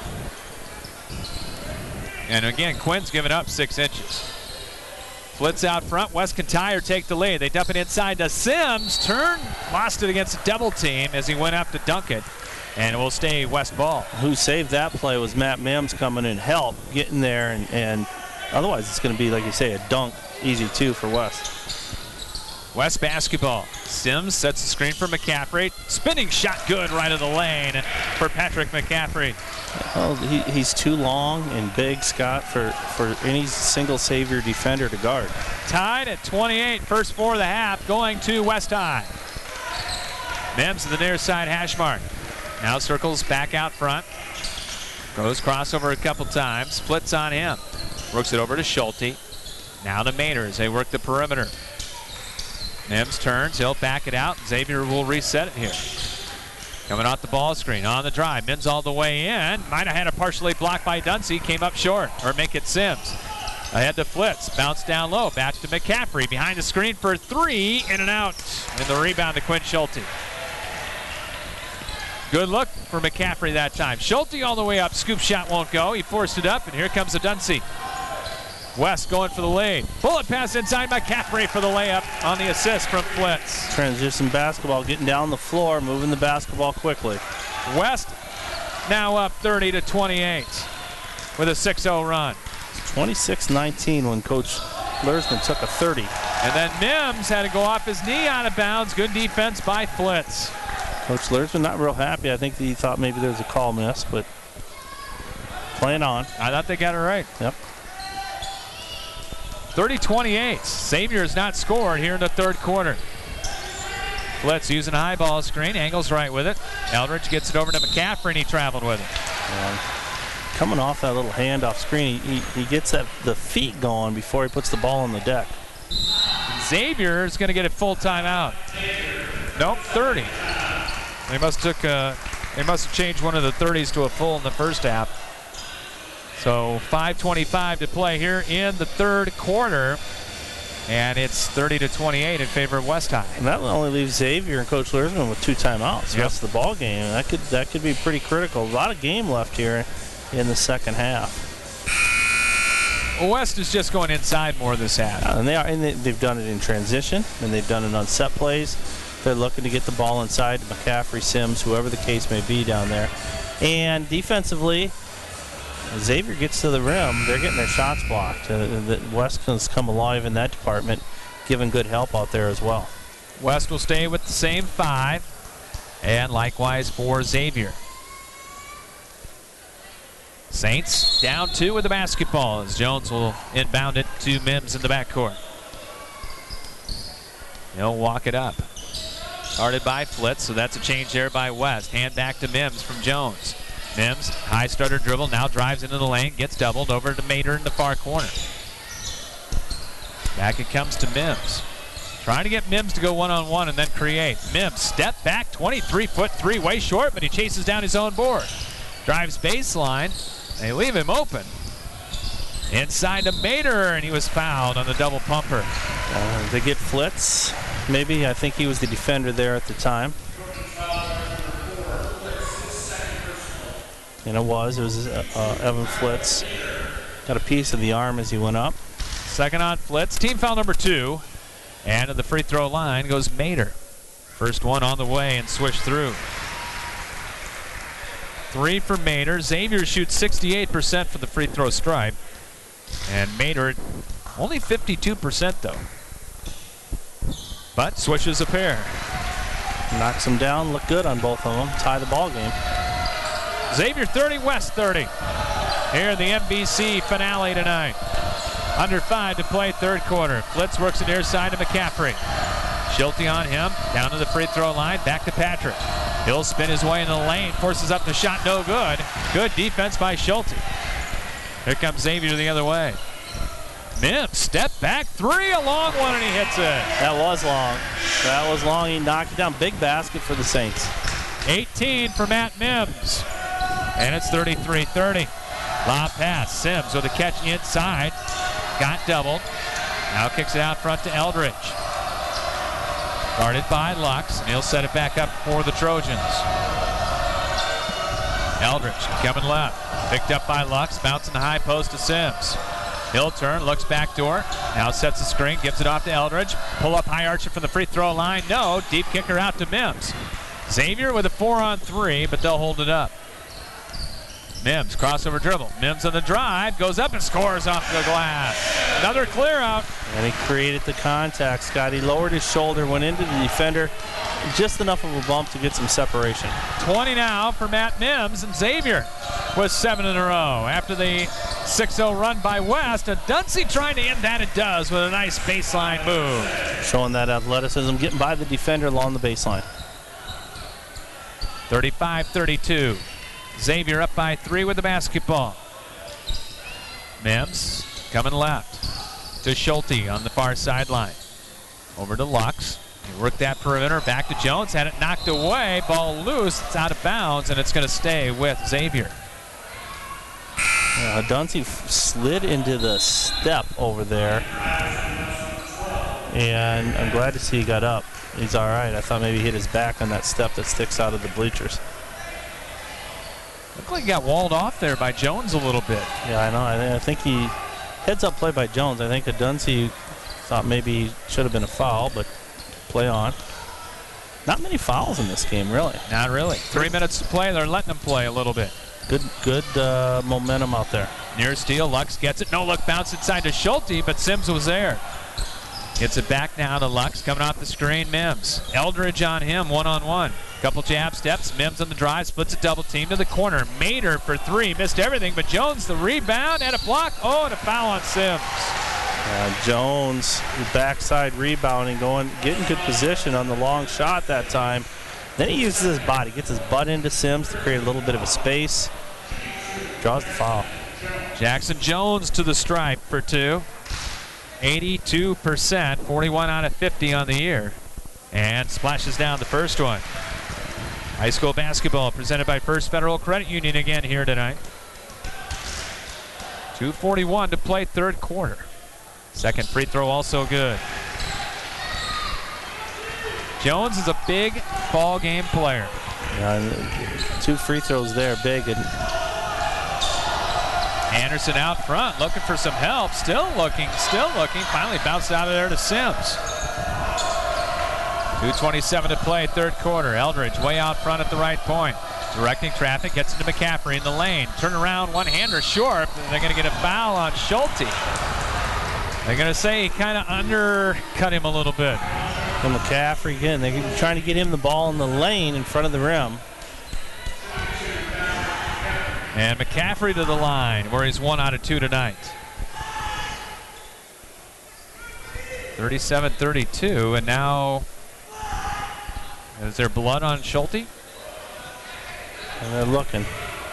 Speaker 1: And again, Quinn's given up 6 inches. Flitz out front, West Kintyre take the lead. They dump it inside to Sims, lost it against a double team as he went up to dunk it. And it will stay West ball.
Speaker 2: Who saved that play was Matt Mims coming in help, getting there, and otherwise it's going to be, like you say, a dunk, easy 2 for West.
Speaker 1: West basketball. Sims sets the screen for McCaffrey. Spinning shot good right of the lane for Patrick McCaffrey.
Speaker 2: Well, he's too long and big, Scott, for any single Xavier defender to guard.
Speaker 1: Tied at 28, first 4 of the half, going to West High. Mims to the near side hash mark. Now circles back out front. Goes crossover a couple times. Splits on him. Works it over to Schulte. Now to Maynard as they work the perimeter. Mims turns. He'll back it out. Xavier will reset it here. Coming off the ball screen on the drive. Mims all the way in. Might have had a partially blocked by Dunsey. Came up short. Or make it Sims. Ahead to Flitz. Bounce down low. Back to McCaffrey. Behind the screen for 3. In and out. And the rebound to Quinn Schulte. Good look for McCaffrey that time. Schulte all the way up. Scoop shot won't go. He forced it up. And here comes the Dunsey. West going for the lead. Bullet pass inside. McCaffrey for the layup on the assist from Flitz.
Speaker 2: Transition basketball, getting down the floor, moving the basketball quickly.
Speaker 1: West now up 30-28 with a 6-0 run.
Speaker 2: 26-19 when Coach Luersman took a 30.
Speaker 1: And then Mims had to go off his knee out of bounds. Good defense by Flitz.
Speaker 2: Coach Luersman not real happy. I think he thought maybe there was a call miss, but playing on.
Speaker 1: I thought they got it right.
Speaker 2: Yep.
Speaker 1: 30-28. Xavier has not scored here in the third quarter. Flitz using a high ball screen. Angles right with it. Eldridge gets it over to McCaffrey, and he traveled with it.
Speaker 2: Coming off that little handoff screen, he gets the feet going before he puts the ball on the deck.
Speaker 1: Xavier is going to get a full timeout. Nope, 30. They must have changed one of the 30s to a full in the first half. So 5:25 to play here in the third quarter, and it's 30-28 in favor of West High.
Speaker 2: And that only leaves Xavier and Coach Luersman with 2 timeouts. The rest of the ball game. That could be pretty critical. A lot of game left here in the second half.
Speaker 1: West is just going inside more this half.
Speaker 2: And they've done it in transition, and they've done it on set plays. They're looking to get the ball inside to McCaffrey, Sims, whoever the case may be down there. And defensively, Xavier gets to the rim, they're getting their shots blocked. West has come alive in that department, giving good help out there as well.
Speaker 1: West will stay with the same 5, and likewise for Xavier. Saints down 2 with the basketball as Jones will inbound it to Mims in the backcourt. He'll walk it up. Started by Flitz, so that's a change there by West. Hand back to Mims from Jones. Mims, high stutter dribble, now drives into the lane, gets doubled over to Mater in the far corner. Back it comes to Mims. Trying to get Mims to go one-on-one and then create. Mims, step back, 23-foot three, way short, but he chases down his own board. Drives baseline, they leave him open. Inside to Mater, and he was fouled on the double pumper.
Speaker 2: They get Flitz. Maybe, I think he was the defender there at the time. And it was Evan Flitz. Got a piece of the arm as he went up.
Speaker 1: Second on Flitz. Team foul number 2. And to the free throw line goes Mater. First one on the way and swish through. 3 for Mater. Xavier shoots 68% for the free throw stripe. And Mater only 52% though. But swishes a pair.
Speaker 2: Knocks them down. Look good on both of them. Tie the ball game.
Speaker 1: Xavier 30, West 30. Here in the NBC finale tonight. Under 5 to play third quarter. Flitz works it near side to McCaffrey. Schulte on him. Down to the free throw line. Back to Patrick. He'll spin his way in the lane. Forces up the shot. No good. Good defense by Schulte. Here comes Xavier the other way. Mims, step back, 3, a long one, and he hits it.
Speaker 2: That was long. That was long. He knocked it down. Big basket for the Saints.
Speaker 1: 18 for Matt Mims. And it's 33-30. Lob pass. Sims with a catch inside. Got doubled. Now kicks it out front to Eldridge. Guarded by Lux, and he'll set it back up for the Trojans. Eldridge coming left. Picked up by Lux. Bouncing the high post to Sims. He'll turn, looks back door. Now sets the screen, gives it off to Eldridge. Pull up high archer from the free throw line. No, deep kicker out to Mims. Xavier with a 4-on-3, but they'll hold it up. Mims, crossover dribble. Mims on the drive, goes up and scores off the glass. Another clear out.
Speaker 2: And he created the contact, Scott. He lowered his shoulder, went into the defender, just enough of a bump to get some separation.
Speaker 1: 20 now for Matt Mims, and Xavier with 7 in a row. After the 6-0 run by West, Duncy trying to end that, it does, with a nice baseline move.
Speaker 2: Showing that athleticism, getting by the defender along the baseline.
Speaker 1: 35-32. Xavier up by 3 with the basketball. Mims coming left to Schulte on the far sideline. Over to Lux. He worked that perimeter, back to Jones, had it knocked away, ball loose, it's out of bounds, and it's going to stay with Xavier.
Speaker 2: Duncy slid into the step over there, and I'm glad to see he got up. He's all right. I thought maybe he hit his back on that step that sticks out of the bleachers.
Speaker 1: Looked like he got walled off there by Jones a little bit.
Speaker 2: Yeah, I know. I think he heads up play by Jones. I think Duncy thought maybe he should have been a foul, but play on. Not many fouls in this game, really.
Speaker 1: Not really. 3 minutes to play. They're letting them play a little bit.
Speaker 2: Good momentum out there.
Speaker 1: Near steal. Lux gets it. No look bounce inside to Schulte, but Sims was there. Gets it back now to Lux. Coming off the screen, Mims. Eldridge on him, one-on-one. Couple jab steps. Mims on the drive. Splits a double team to the corner. Mater for 3. Missed everything, but Jones the rebound and a block. Oh, and a foul on Sims.
Speaker 2: Jones, the backside rebounding, getting good position on the long shot that time. Then he uses his body, gets his butt into Sims to create a little bit of a space. Draws the foul.
Speaker 1: Jackson Jones to the stripe for 2. 82%, 41 out of 50 on the year. And splashes down the first one. High school basketball presented by First Federal Credit Union again here tonight. 2:41 to play, third quarter. Second free throw also good. Jones is a big ball game player.
Speaker 2: Yeah, 2 free throws there, big. And
Speaker 1: Anderson out front, looking for some help. Still looking. Finally bounced out of there to Sims. 2:27 to play, third quarter. Eldridge way out front at the right point. Directing traffic, gets into McCaffrey in the lane. Turn around, one-hander short. They're going to get a foul on Schulte. They're going to say he kind of undercut him a little bit.
Speaker 2: And McCaffrey again, they're trying to get him the ball in the lane in front of the rim.
Speaker 1: And McCaffrey to the line, where he's 1 out of 2 tonight. 37-32, and now is there blood on Schulte?
Speaker 2: And they're looking.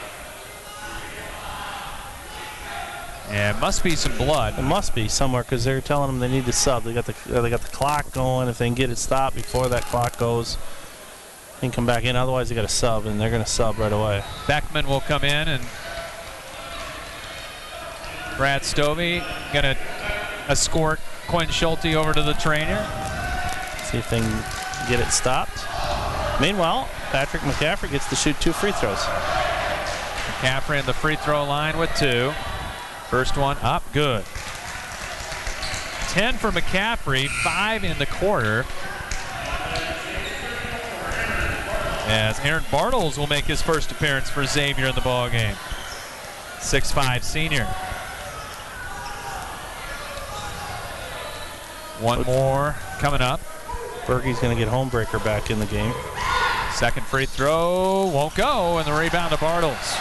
Speaker 1: Yeah, it must be some blood.
Speaker 2: It must be somewhere because they're telling them they need to sub. They got the clock going. If they can get it stopped before that clock goes, they can come back in. Otherwise, they got to sub, and they're going to sub right away.
Speaker 1: Beckman will come in, and Brad Stovey going to escort Quinn Schulte over to the trainer.
Speaker 2: See if they can get it stopped. Meanwhile, Patrick McCaffrey gets to shoot 2 free throws.
Speaker 1: McCaffrey in the free throw line with 2. First one up, good. 10 for McCaffrey, 5 in the quarter. As Aaron Bartles will make his first appearance for Xavier in the ballgame. 6'5" senior. One more coming up.
Speaker 2: Berkey's going to get Homebreaker back in the game.
Speaker 1: Second free throw won't go, and the rebound to Bartles.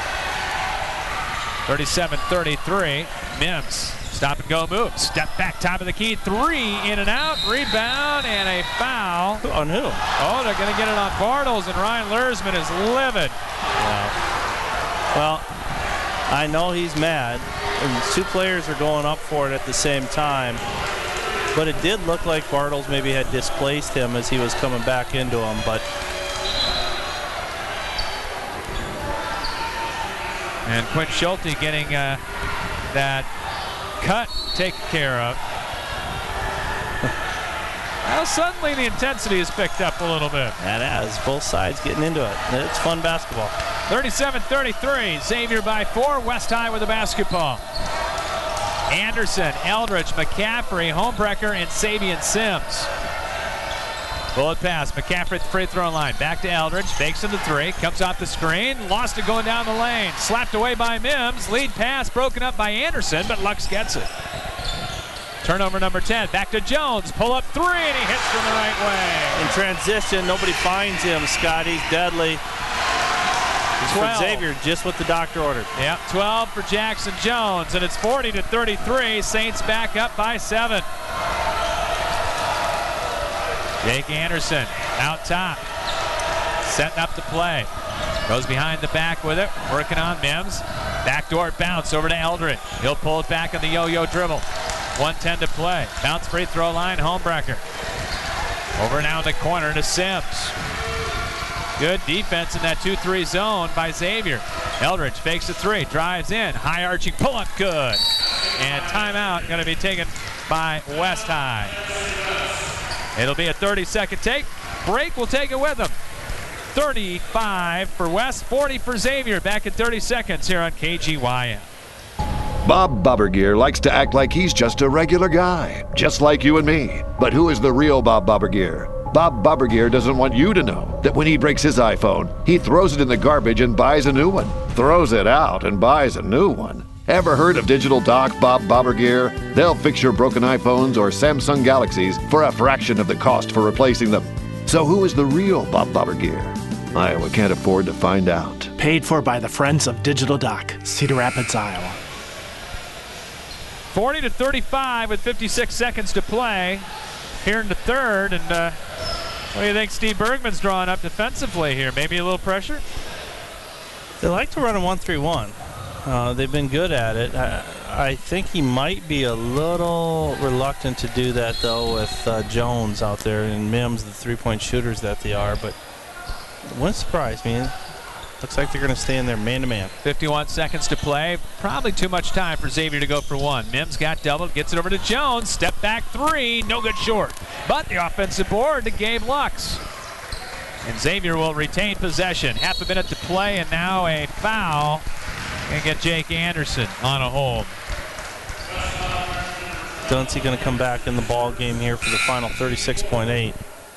Speaker 1: 37-33. Mims, stop and go move. Step back, top of the key. 3 in and out. Rebound and a foul.
Speaker 2: On who?
Speaker 1: Oh, they're going to get it on Bartles, and Ryan Luersman is livid.
Speaker 2: Wow. Well, I know he's mad. And 2 players are going up for it at the same time. But it did look like Bartles maybe had displaced him as he was coming back into him. But
Speaker 1: and Quinn Schulte getting that cut taken care of. Well, suddenly the intensity has picked up a little bit.
Speaker 2: That has. Both sides getting into it. It's fun basketball.
Speaker 1: 37-33. Xavier by 4. West High with the basketball. Anderson, Eldridge, McCaffrey, Homebreaker, and Sabian Sims. Bullet pass. McCaffrey at the free throw line. Back to Eldridge. Fakes in the three. Comes off the screen. Lost it going down the lane. Slapped away by Mims. Lead pass broken up by Anderson, but Lux gets it. Turnover number 10. Back to Jones. Pull up three, and he hits from the right way.
Speaker 2: In transition, nobody finds him, Scott. He's deadly. 12. For Xavier, just what the doctor ordered.
Speaker 1: Yep, 12 for Jackson Jones, and it's 40-33. Saints back up by 7. Jake Anderson out top, setting up the play. Goes behind the back with it, working on Mims. Backdoor bounce over to Eldridge. He'll pull it back on the yo-yo dribble. 1:10 to play. Bounce free throw line, Homebrecker. Over now in the corner to Sims. Good defense in that 2-3 zone by Xavier. Eldridge fakes a three, drives in, high arching pull-up, good. And timeout going to be taken by West High. It'll be a 30-second take. Break will take it with them. 35 for West, 40 for Xavier. Back in 30 seconds here on KGYM.
Speaker 12: Bob Bobbergear likes to act like he's just a regular guy, just like you and me. But who is the real Bob Bobbergear? Bob Bobbergear doesn't want you to know that when he breaks his iPhone, he throws it in the garbage and buys a new one. Throws it out and buys a new one. Ever heard of Digital Doc Bob Bobbergear? They'll fix your broken iPhones or Samsung Galaxies for a fraction of the cost for replacing them. So who is the real Bob Bobbergear? Iowa can't afford to find out.
Speaker 13: Paid for by the Friends of Digital Doc, Cedar Rapids, Iowa.
Speaker 1: 40-35 with 56 seconds to play here in the third. And what do you think Steve Bergman's drawing up defensively here? Maybe a little pressure?
Speaker 2: They like to run a 1-3-1. They've been good at it. I think he might be a little reluctant to do that, though, with Jones out there and Mims, the three-point shooters that they are. But it wouldn't surprise me. Looks like they're going to stay in there man-to-man.
Speaker 1: 51 seconds to play. Probably too much time for Xavier to go for one. Mims got doubled, gets it over to Jones. Step back three, no good short. But the offensive board to Gabe Lux. And Xavier will retain possession. Half a minute to play, and now a foul. And get Jake Anderson on a hold.
Speaker 2: Dunsey going to come back in the ball game here for the final 36.8.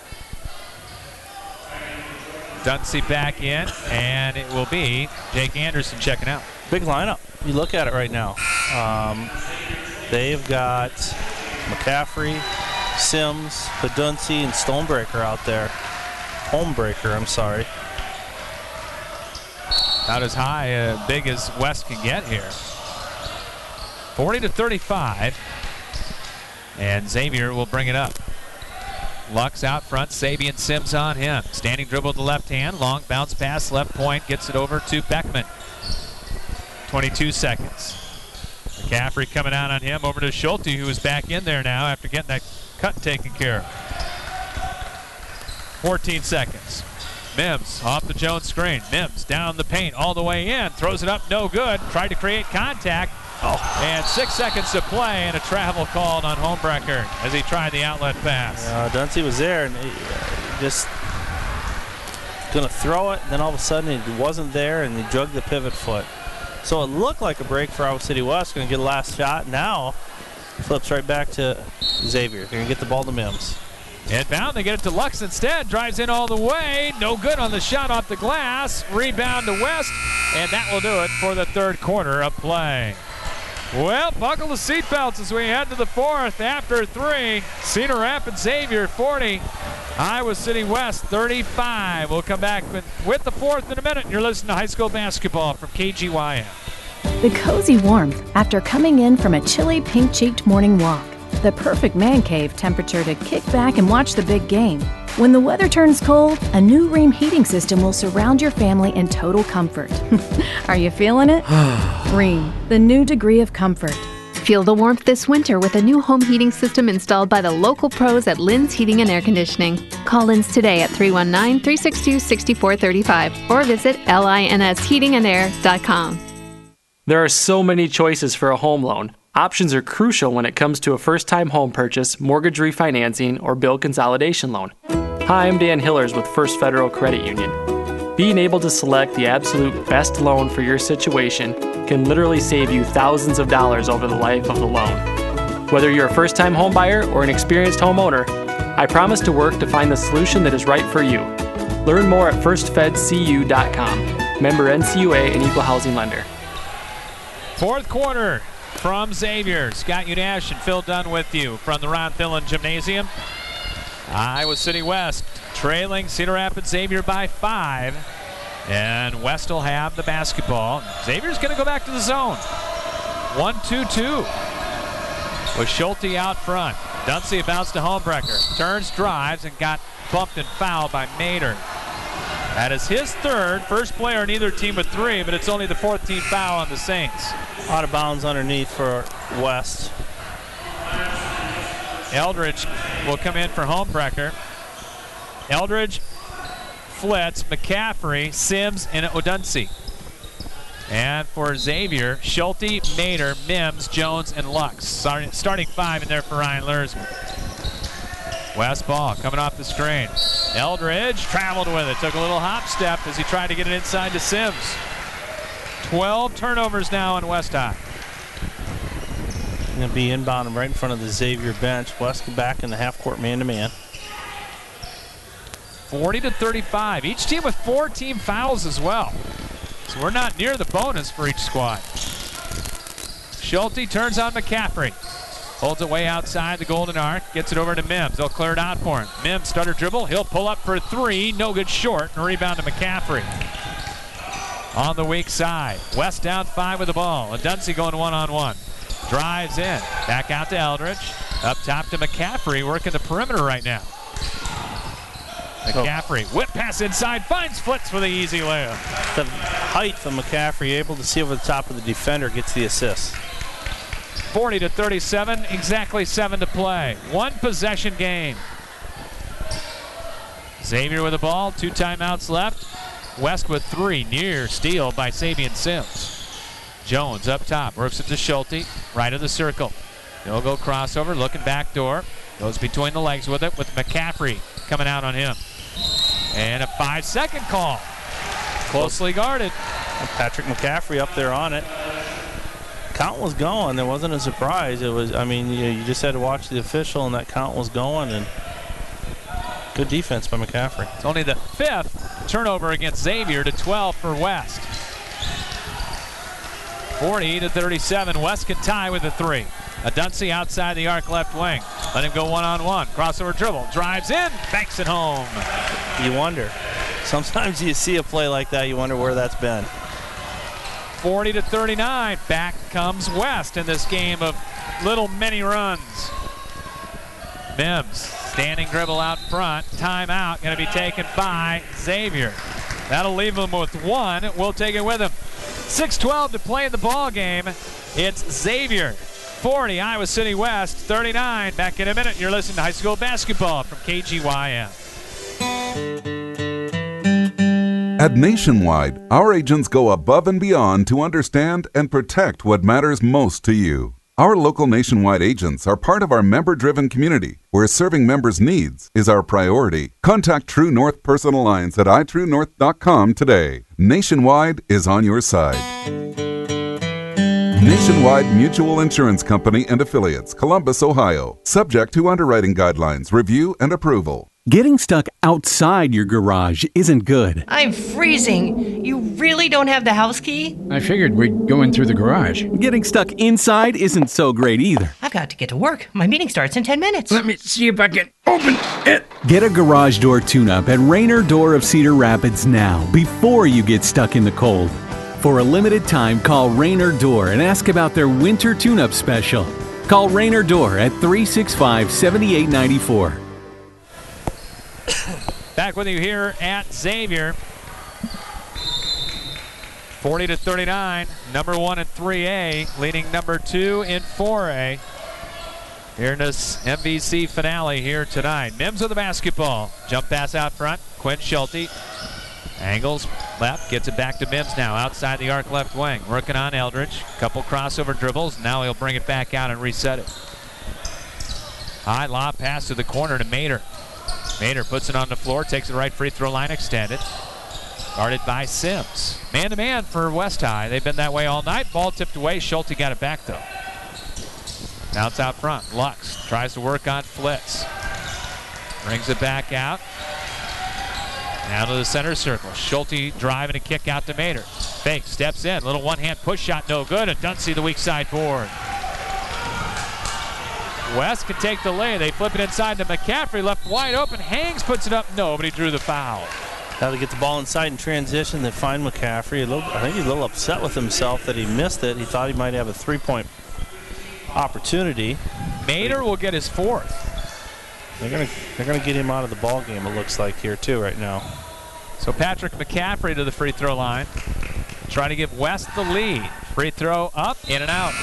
Speaker 1: Dunsey back in, and it will be Jake Anderson checking out.
Speaker 2: Big lineup. You look at it right now. They've got McCaffrey, Sims, Dunsey, and Stonebreaker out there. Homebreaker, I'm sorry.
Speaker 1: Not as high, big as West can get here. 40-35, and Xavier will bring it up. Lux out front, Sabian Sims on him. Standing dribble with the left hand, long bounce pass, left point, gets it over to Beckman. 22 seconds. McCaffrey coming out on him, over to Schulte, who is back in there now after getting that cut taken care of. 14 seconds. Mims off the Jones screen. Mims down the paint all the way in, throws it up, no good. Tried to create contact. And 6 seconds to play, and a travel called on Homebrecker as he tried the outlet pass.
Speaker 2: Dunsey was there, and he just going to throw it, and then all of a sudden he wasn't there, and he drug the pivot foot. So it looked like a break for Iowa City West. Going to get a last shot. Now flips right back to Xavier. They're going to get the ball to Mims.
Speaker 1: Inbound, they get it to Lux instead. Drives in all the way. No good on the shot off the glass. Rebound to West, and that will do it for the third quarter of play. Well, buckle the seatbelts as we head to the fourth after 3. Cedar Rapids Xavier 40. Iowa City West 35. We'll come back with the fourth in a minute. You're listening to high school basketball from KGYM.
Speaker 14: The cozy warmth after coming in from a chilly pink-cheeked morning walk. The perfect man cave temperature to kick back and watch the big game. When the weather turns cold, a new Rheem heating system will surround your family in total comfort. Are you feeling it? Rheem, the new degree of comfort.
Speaker 15: Feel the warmth this winter with a new home heating system installed by the local pros at Lynn's Heating and Air Conditioning. Call Lynn's today at 319-362-6435 or visit linsheatingandair.com.
Speaker 8: There are so many choices for a home loan. Options are crucial when it comes to a first-time home purchase, mortgage refinancing, or bill consolidation loan. Hi, I'm Dan Hillers with First Federal Credit Union. Being able to select the absolute best loan for your situation can literally save you thousands of dollars over the life of the loan. Whether you're a first-time home buyer or an experienced homeowner,
Speaker 16: I promise to work to find the solution that is right for you. Learn more at firstfedcu.com. Member NCUA and Equal Housing Lender.
Speaker 1: Fourth quarter from Xavier. Scott Unash and Phil Dunn with you from the Ron Thillen Gymnasium. Iowa City West trailing Cedar Rapids Xavier by 5. And West will have the basketball. Xavier's going to go back to the zone. 1-2-2 with Schulte out front. Dunsey bounce to Homebrecker. Turns, drives, and got bumped and fouled by Mader. That is his third. First player in either team with 3, but it's only the 4th team foul on the Saints.
Speaker 2: Out of bounds underneath for West.
Speaker 1: Eldridge will come in for Homebrecker. Eldridge, Flitz, McCaffrey, Sims, and Odunsey. And for Xavier, Schulte, Mader, Mims, Jones, and Lux. Starting 5 in there for Ryan Luersman. West ball coming off the screen. Eldridge traveled with it. Took a little hop step as he tried to get it inside to Sims. 12 turnovers now on West High.
Speaker 2: Going to be inbound right in front of the Xavier bench. West back in the half-court man-to-man.
Speaker 1: 40-35. Each team with 4 team fouls as well. So we're not near the bonus for each squad. Schulte turns on McCaffrey. Holds it way outside the golden arc. Gets it over to Mims. They'll clear it out for him. Mims stutter dribble. He'll pull up for 3. No good short. And rebound to McCaffrey. On the weak side. West down 5 with the ball. Dunsey going one-on-one. Drives in. Back out to Eldridge. Up top to McCaffrey. Working the perimeter right now. McCaffrey. Whip pass inside. Finds Flitz for the easy layup.
Speaker 2: The height of McCaffrey, able to see over the top of the defender, gets the assist.
Speaker 1: 40-37, exactly 7 to play. 1 possession game. Xavier with the ball, 2 timeouts left. West with 3, near steal by Savion Sims. Jones up top, works it to Schulte, right of the circle. He'll go crossover, looking back door. Goes between the legs with it, with McCaffrey coming out on him. And a 5-second call. Closely guarded.
Speaker 2: And Patrick McCaffrey up there on it. Count was going. It wasn't a surprise. It was, I mean, you just had to watch the official, and that count was going. And good defense by McCaffrey.
Speaker 1: It's only the 5th turnover against Xavier to 12 for West. 40-37. West can tie with a 3. Dunsey outside the arc left wing. Let him go one-on-one. Crossover dribble. Drives in. Banks it home.
Speaker 2: You wonder. Sometimes you see a play like that, you wonder where that's been.
Speaker 1: 40-39. Back comes West in this game of little mini runs. Mims, standing dribble out front. Timeout going to be taken by Xavier. That'll leave him with 1. We'll take it with him. 6:12 to play in the ball game. It's Xavier 40, Iowa City West 39. Back in a minute. You're listening to high school basketball from KGYM.
Speaker 3: At Nationwide, our agents go above and beyond to understand and protect what matters most to you. Our local Nationwide agents are part of our member-driven community, where serving members' needs is our priority. Contact True North Personal Lines at itruenorth.com today. Nationwide is on your side. Nationwide Mutual Insurance Company and Affiliates, Columbus, Ohio. Subject to underwriting guidelines, review, and approval.
Speaker 17: Getting stuck outside your garage isn't good.
Speaker 18: I'm freezing. You really don't have the house key?
Speaker 7: I figured we'd go in through the garage.
Speaker 17: Getting stuck inside isn't so great either.
Speaker 18: I've got to get to work. My meeting starts in 10 minutes.
Speaker 7: Let me see if I can open it.
Speaker 17: Get a garage door tune-up at Rainer Door of Cedar Rapids now, before you get stuck in the cold. For a limited time, call Rainer Door and ask about their winter tune-up special. Call Rainer Door at 365-7894.
Speaker 1: Back with you here at Xavier. 40-39. Number 1 in 3A, leading number 2 in 4A. Here in this MVC finale here tonight. Mims with the basketball. Jump pass out front. Quinn Schulte. Angles left. Gets it back to Mims now. Outside the arc left wing. Working on Eldridge. Couple crossover dribbles. Now he'll bring it back out and reset it. High lob pass to the corner to Mader. Mader puts it on the floor, takes the right free throw line extended. Guarded by Sims. Man-to-man for West High. They've been that way all night. Ball tipped away. Schulte got it back, though. Now it's out front. Lux tries to work on Flitz. Brings it back out. Now to the center circle. Schulte driving a kick out to Mater. Fake, steps in. Little one-hand push shot, no good. And Dunsey the weak side board. West can take the lay. They flip it inside to McCaffrey. Left wide open. Hangs puts it up. No, but he drew the foul.
Speaker 2: Now they get the ball inside in transition. They find McCaffrey. I think he's a little upset with himself that he missed it. He thought he might have a three-point opportunity.
Speaker 1: Mater will get his fourth.
Speaker 2: They're gonna get him out of the ball game, it looks like, here too right now.
Speaker 1: So Patrick McCaffrey to the free throw line. Trying to give West the lead. Free throw up, in and out.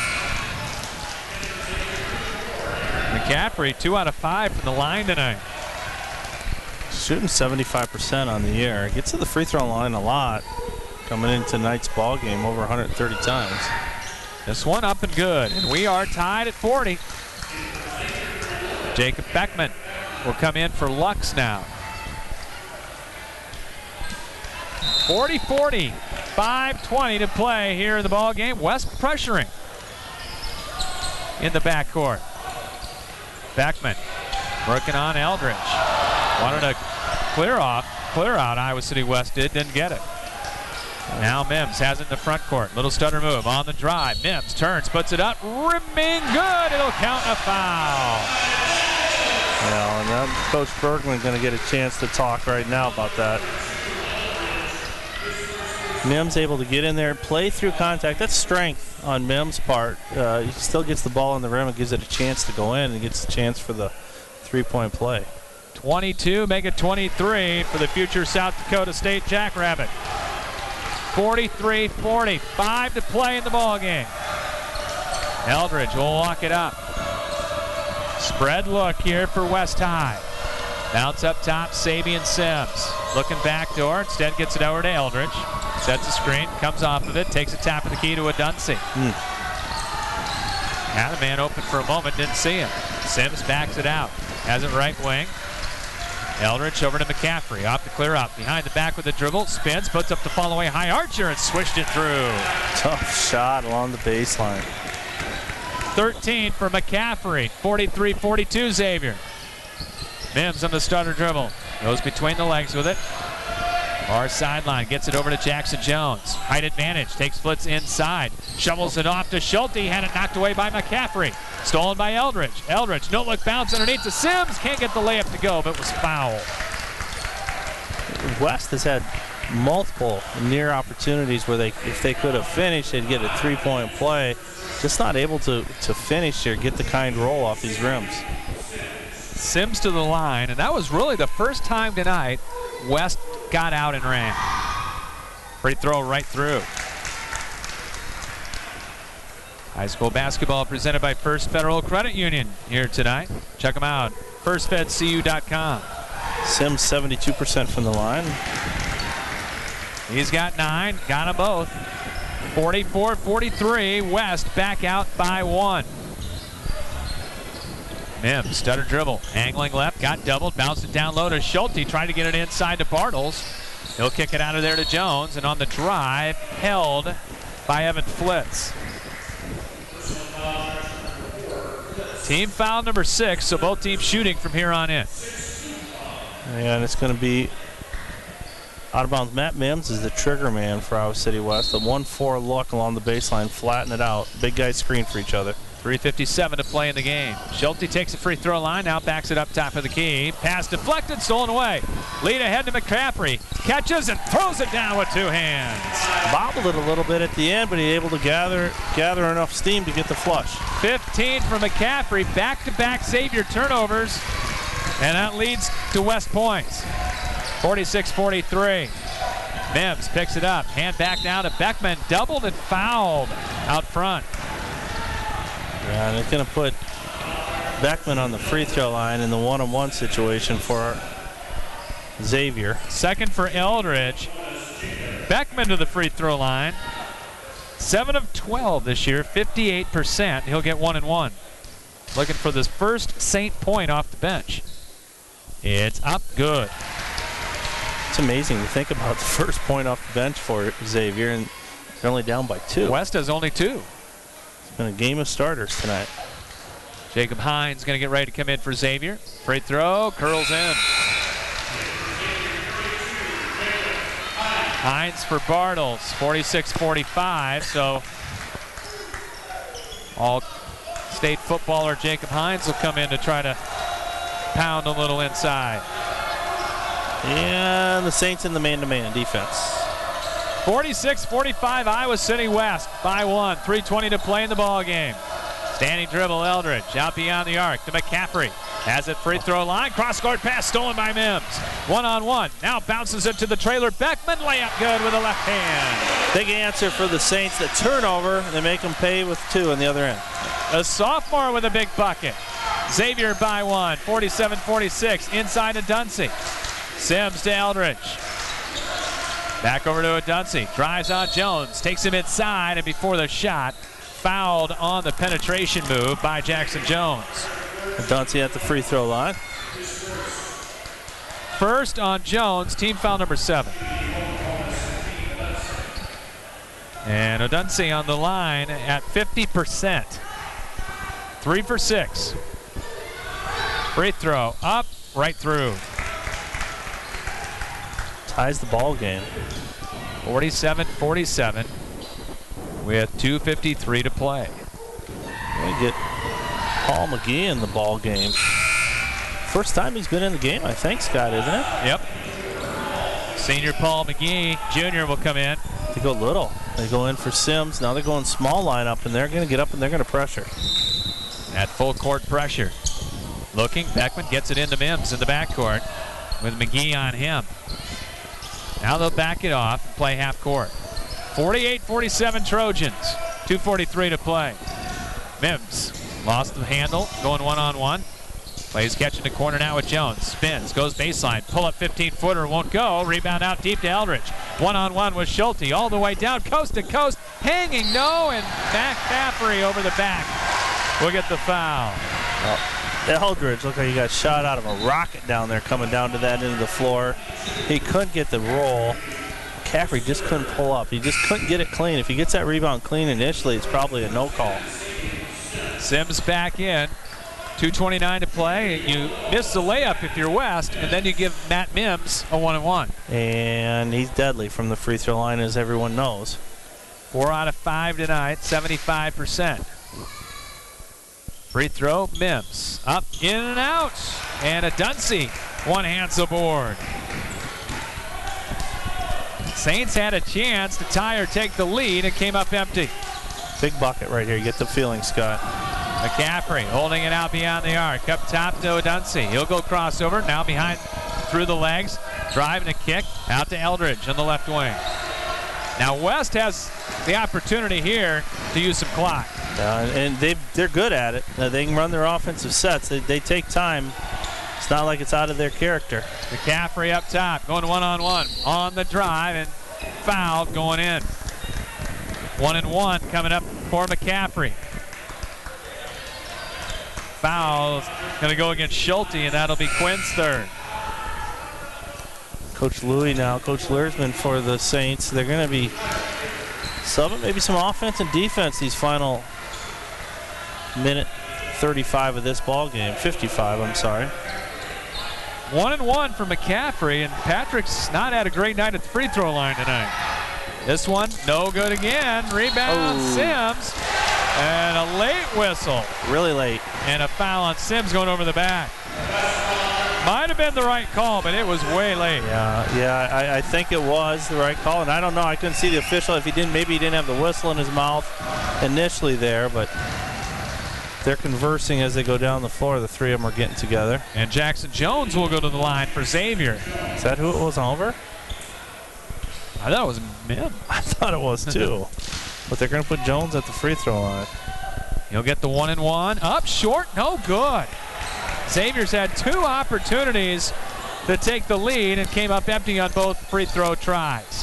Speaker 1: McCaffrey 2 out of 5 from the line tonight.
Speaker 2: Shooting 75% on the year. Gets to the free throw line a lot. Coming into tonight's ball game over 130 times.
Speaker 1: This one up and good. And we are tied at 40. Jacob Beckman will come in for Lux now. 40-40. 5:20 to play here in the ball game. West pressuring in the backcourt. Beckman working on Eldridge. Wanted to clear out. Iowa City West didn't get it. Now Mims has it in the front court. Little stutter move on the drive. Mims turns, puts it up, rimming good. It'll count a foul.
Speaker 2: Yeah, and then Coach Bergman going to get a chance to talk right now about that. Mims able to get in there and play through contact. That's strength on Mims' part. He still gets the ball in the rim and gives it a chance to go in and gets a chance for the three-point play.
Speaker 1: 22, make it 23 for the future South Dakota State Jackrabbit. 43-40, 5 to play in the ball game. Eldridge will walk it up. Spread look here for West High. Bounce up top, Sabian Sims. Looking backdoor, instead gets it over to Eldridge. Sets a screen, comes off of it, takes a tap of the key to a Dunsey. Had a man open for a moment, didn't see him. Sims backs it out. Has it right wing. Eldridge over to McCaffrey, off the clear out. Behind the back with the dribble, spins, puts up the fall away high archer and swished it through.
Speaker 2: Tough shot along the baseline.
Speaker 1: 13 for McCaffrey, 43-42 Xavier. Mims on the starter dribble. Goes between the legs with it. Far sideline, gets it over to Jackson Jones. Height advantage, takes splits inside. Shovels it off to Schulte, had it knocked away by McCaffrey. Stolen by Eldridge. Eldridge, no look bounce underneath to Sims. Can't get the layup to go, but was fouled.
Speaker 2: West has had multiple near opportunities where if they could have finished, they'd get a three-point play. Just not able to finish here, get the kind roll off these rims.
Speaker 1: Sims to the line, and that was really the first time tonight West got out and ran. Free throw right through. High school basketball presented by First Federal Credit Union here tonight. Check them out, firstfedcu.com.
Speaker 2: Sims 72% from the line.
Speaker 1: He's got 9, got them both. 44-43, West back out by 1. Mims, stutter dribble, angling left, got doubled, bounced it down low to Schulte, tried to get it inside to Bartles. He'll kick it out of there to Jones, and on the drive, held by Evan Flitz. Team foul number 6, so both teams shooting from here on in.
Speaker 2: And it's going to be out of bounds. Matt Mims is the trigger man for Iowa City West. The 1-4 look along the baseline, flatten it out. Big guys screen for each other.
Speaker 1: 3:57 to play in the game. Schulte takes a free throw line, now backs it up top of the key. Pass deflected, stolen away. Lead ahead to McCaffrey. Catches and throws it down with 2 hands.
Speaker 2: Bobbled it a little bit at the end, but he's able to gather enough steam to get the flush.
Speaker 1: 15 for McCaffrey. Back-to-back Xavier turnovers. And that leads to West points. 46-43. Mims picks it up. Hand back now to Beckman. Doubled and fouled out front.
Speaker 2: Yeah, and it's going to put Beckman on the free throw line in the one-on-one situation for Xavier.
Speaker 1: Second for Eldridge. Beckman to the free throw line. 7 of 12 this year, 58%. He'll get 1 and 1. Looking for this first St. point off the bench. It's up good.
Speaker 2: It's amazing to think about the first point off the bench for Xavier, and they're only down by 2.
Speaker 1: West has only 2.
Speaker 2: It's been a game of starters tonight.
Speaker 1: Jacob Hines going to get ready to come in for Xavier. Free throw, curls in. Hines for Bartles, 46-45. So All-State footballer Jacob Hines will come in to try to pound a little inside.
Speaker 2: And the Saints in the man-to-man defense.
Speaker 1: 46-45, Iowa City West by 1. 3:20 to play in the ball game. Standing dribble, Eldridge out beyond the arc to McCaffrey. Has it free throw line. Cross-court pass stolen by Mims. One-on-one. Now bounces it to the trailer. Beckman layup good with a left hand.
Speaker 2: Big answer for the Saints. The turnover, they make them pay with 2 on the other end.
Speaker 1: A sophomore with a big bucket. Xavier by 1. 47-46. Inside to Dunsey. Sims to Eldridge. Back over to Dunsey. Drives on Jones. Takes him inside, and before the shot, fouled on the penetration move by Jackson Jones.
Speaker 2: Dunsey at the free throw line.
Speaker 1: First on Jones, team foul number 7. And Odunsi on the line at 50%. 3 for 6. Free throw up, right through.
Speaker 2: Ties the ball game.
Speaker 1: 47-47 with 2:53 to play.
Speaker 2: We get Paul McGee in the ball game. First time he's been in the game, I think, Scott, isn't it?
Speaker 1: Yep. Senior Paul McGee Jr. will come in.
Speaker 2: They go little. They go in for Sims. Now they're going small lineup, and they're going to get up and they're going to pressure.
Speaker 1: At full court pressure. Looking, Beckman gets it into Mims in the backcourt with McGee on him. Now they'll back it off and play half court. 48-47 Trojans. 2:43 to play. Mims lost the handle, going one-on-one. Plays catching the corner now with Jones. Spins, goes baseline. Pull-up 15-footer, won't go. Rebound out deep to Eldridge. One-on-one with Schulte all the way down, coast to coast. Hanging, no, and McCaffrey over the back will get the foul.
Speaker 2: Eldridge looked like he got shot out of a rocket down there coming down to that end of the floor. He couldn't get the roll. McCaffrey just couldn't pull up. He just couldn't get it clean. If he gets that rebound clean initially, it's probably a no call.
Speaker 1: Sims back in. 2:29 to play. You miss the layup if you're West, and then you give Matt Mims a 1-and-1.
Speaker 2: And he's deadly from the free throw line, as everyone knows.
Speaker 1: 4 out of 5 tonight, 75%. Free throw, Mims. Up, in and out. And a Dunsey. One hands aboard. Saints had a chance to tie or take the lead and came up empty.
Speaker 2: Big bucket right here. You get the feeling, Scott.
Speaker 1: McCaffrey holding it out beyond the arc. Up top to Dunsey. He'll go crossover. Now behind through the legs. Driving a kick out to Eldridge on the left wing. Now West has the opportunity here to use some clock.
Speaker 2: And they're good at it. They can run their offensive sets. They take time. It's not like it's out of their character.
Speaker 1: McCaffrey up top, going one-on-one on the drive, and fouled going in. 1-and-1 coming up for McCaffrey. Foul's going to go against Schulte, and that'll be Quinn's third.
Speaker 2: Coach Louie now, Coach Luersman for the Saints. They're going to be subbing maybe some offense and defense these final minute 35 of this ball game. 55, I'm sorry.
Speaker 1: 1-and-1 for McCaffrey, and Patrick's not had a great night at the free throw line tonight. This one, no good again. Rebound, Sims. And a late whistle.
Speaker 2: Really late.
Speaker 1: And a foul on Sims going over the back. Might have been the right call, but it was way late.
Speaker 2: Yeah, I think it was the right call, and I don't know. I couldn't see the official. If he didn't, maybe he didn't have the whistle in his mouth initially there, but they're conversing as they go down the floor. The three of them are getting together.
Speaker 1: And Jackson Jones will go to the line for Xavier.
Speaker 2: Is that who it was over?
Speaker 1: I thought it was Mims.
Speaker 2: I thought it was too. But they're going to put Jones at the free throw line.
Speaker 1: He'll get the 1-and-1. Up short, no good. Xavier's had 2 opportunities to take the lead and came up empty on both free throw tries.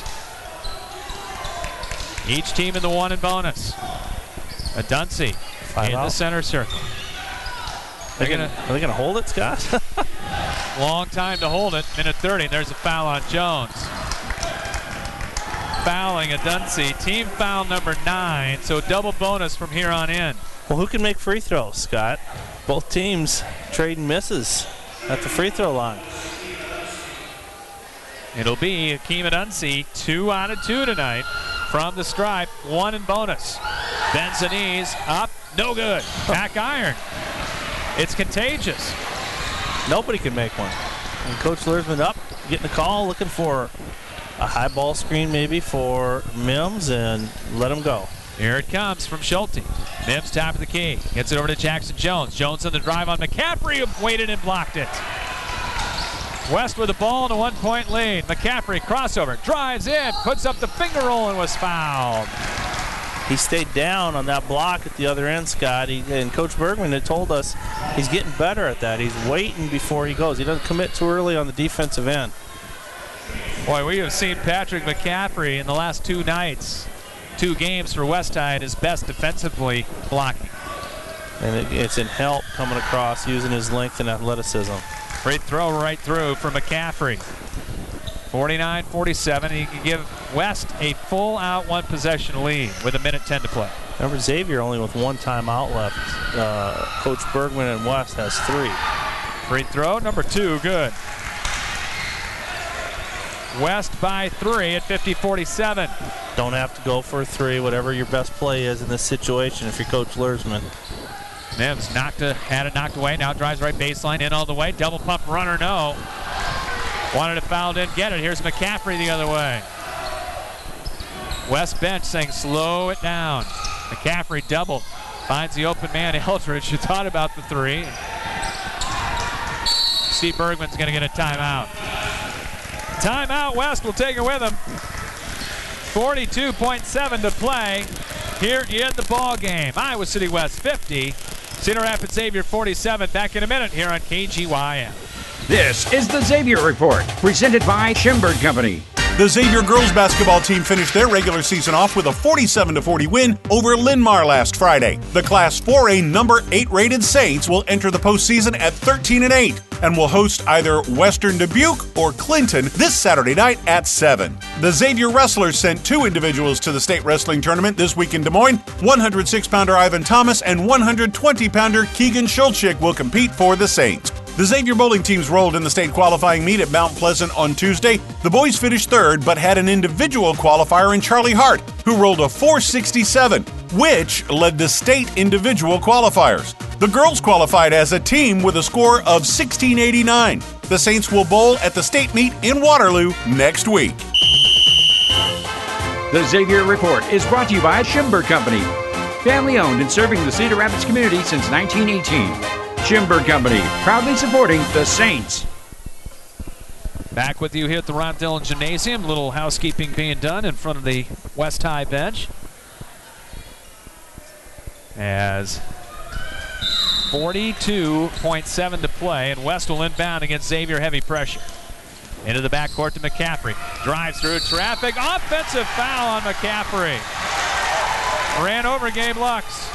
Speaker 1: Each team in the 1 and bonus. A Dunsey in the center circle.
Speaker 2: Are they going to hold it, Scott?
Speaker 1: Long time to hold it. Minute 30. And there's a foul on Jones. Fouling a Dunsey. Team foul number 9. So double bonus from here on in.
Speaker 2: Well, who can make free throws, Scott? Both teams trading misses at the free throw line.
Speaker 1: It'll be Akeem Adunsi, 2 out of 2 tonight from the stripe, 1 in bonus. Benzanese up, no good. Back iron. It's contagious.
Speaker 2: Nobody can make one. And Coach Luersman up, getting a call, looking for a high ball screen maybe for Mims, and let him go.
Speaker 1: Here it comes from Schulte. Mims top of the key. Gets it over to Jackson Jones. Jones on the drive on McCaffrey, who waited and blocked it. West with the ball and a 1-point lead. McCaffrey crossover, drives in, puts up the finger roll and was fouled.
Speaker 2: He stayed down on that block at the other end, Scott. And Coach Bergman had told us he's getting better at that. He's waiting before he goes. He doesn't commit too early on the defensive end.
Speaker 1: Boy, we have seen Patrick McCaffrey in the last 2 nights. 2 games for West High, his best defensively blocking.
Speaker 2: And it's in help coming across using his length and athleticism.
Speaker 1: Free throw right through for McCaffrey. 49-47. He can give West a full out 1 possession lead with 1:10 to play.
Speaker 2: Remember, Xavier only with 1 timeout left. Coach Bergman and West has 3.
Speaker 1: Free throw number 2, good. West by 3 at 50-47.
Speaker 2: Don't have to go for a 3, whatever your best play is in this situation if you're Coach Luersman.
Speaker 1: Mims had it knocked away, now drives right baseline, in all the way, double pump runner, no. Wanted a foul, didn't get it. Here's McCaffrey the other way. West bench saying slow it down. McCaffrey doubled, finds the open man, Eldridge, who thought about the 3. Steve Bergman's going to get a timeout. Timeout, West will take it with him. 42.7 to play here in the ball game. Iowa City West 50, Cedar Rapids Xavier 47. Back in a minute here on KGYM.
Speaker 7: This is the Xavier Report, presented by Schimberg Company.
Speaker 5: The Xavier girls basketball team finished their regular season off with a 47-40 win over Linn-Mar last Friday. The Class 4A number 8 rated Saints will enter the postseason at 13-8 and will host either Western Dubuque or Clinton this Saturday night at 7. The Xavier wrestlers sent 2 individuals to the state wrestling tournament this week in Des Moines. 106-pounder Ivan Thomas and 120-pounder Keegan Schulchik will compete for the Saints. The Xavier bowling teams rolled in the state qualifying meet at Mount Pleasant on Tuesday. The boys finished 3rd, but had an individual qualifier in Charlie Hart, who rolled a .467, which led to state individual qualifiers. The girls qualified as a team with a score of 1689. The Saints will bowl at the state meet in Waterloo next week.
Speaker 7: The Xavier Report is brought to you by Schimberg Company. Family owned and serving the Cedar Rapids community since 1918. Schimberg Company, proudly supporting the Saints.
Speaker 1: Back with you here at the Ron Dillon Gymnasium. Little housekeeping being done in front of the West High bench. As 42.7 to play, and West will inbound against Xavier, heavy pressure. Into the backcourt to McCaffrey. Drives through traffic. Offensive foul on McCaffrey. Ran over Gabe Lux.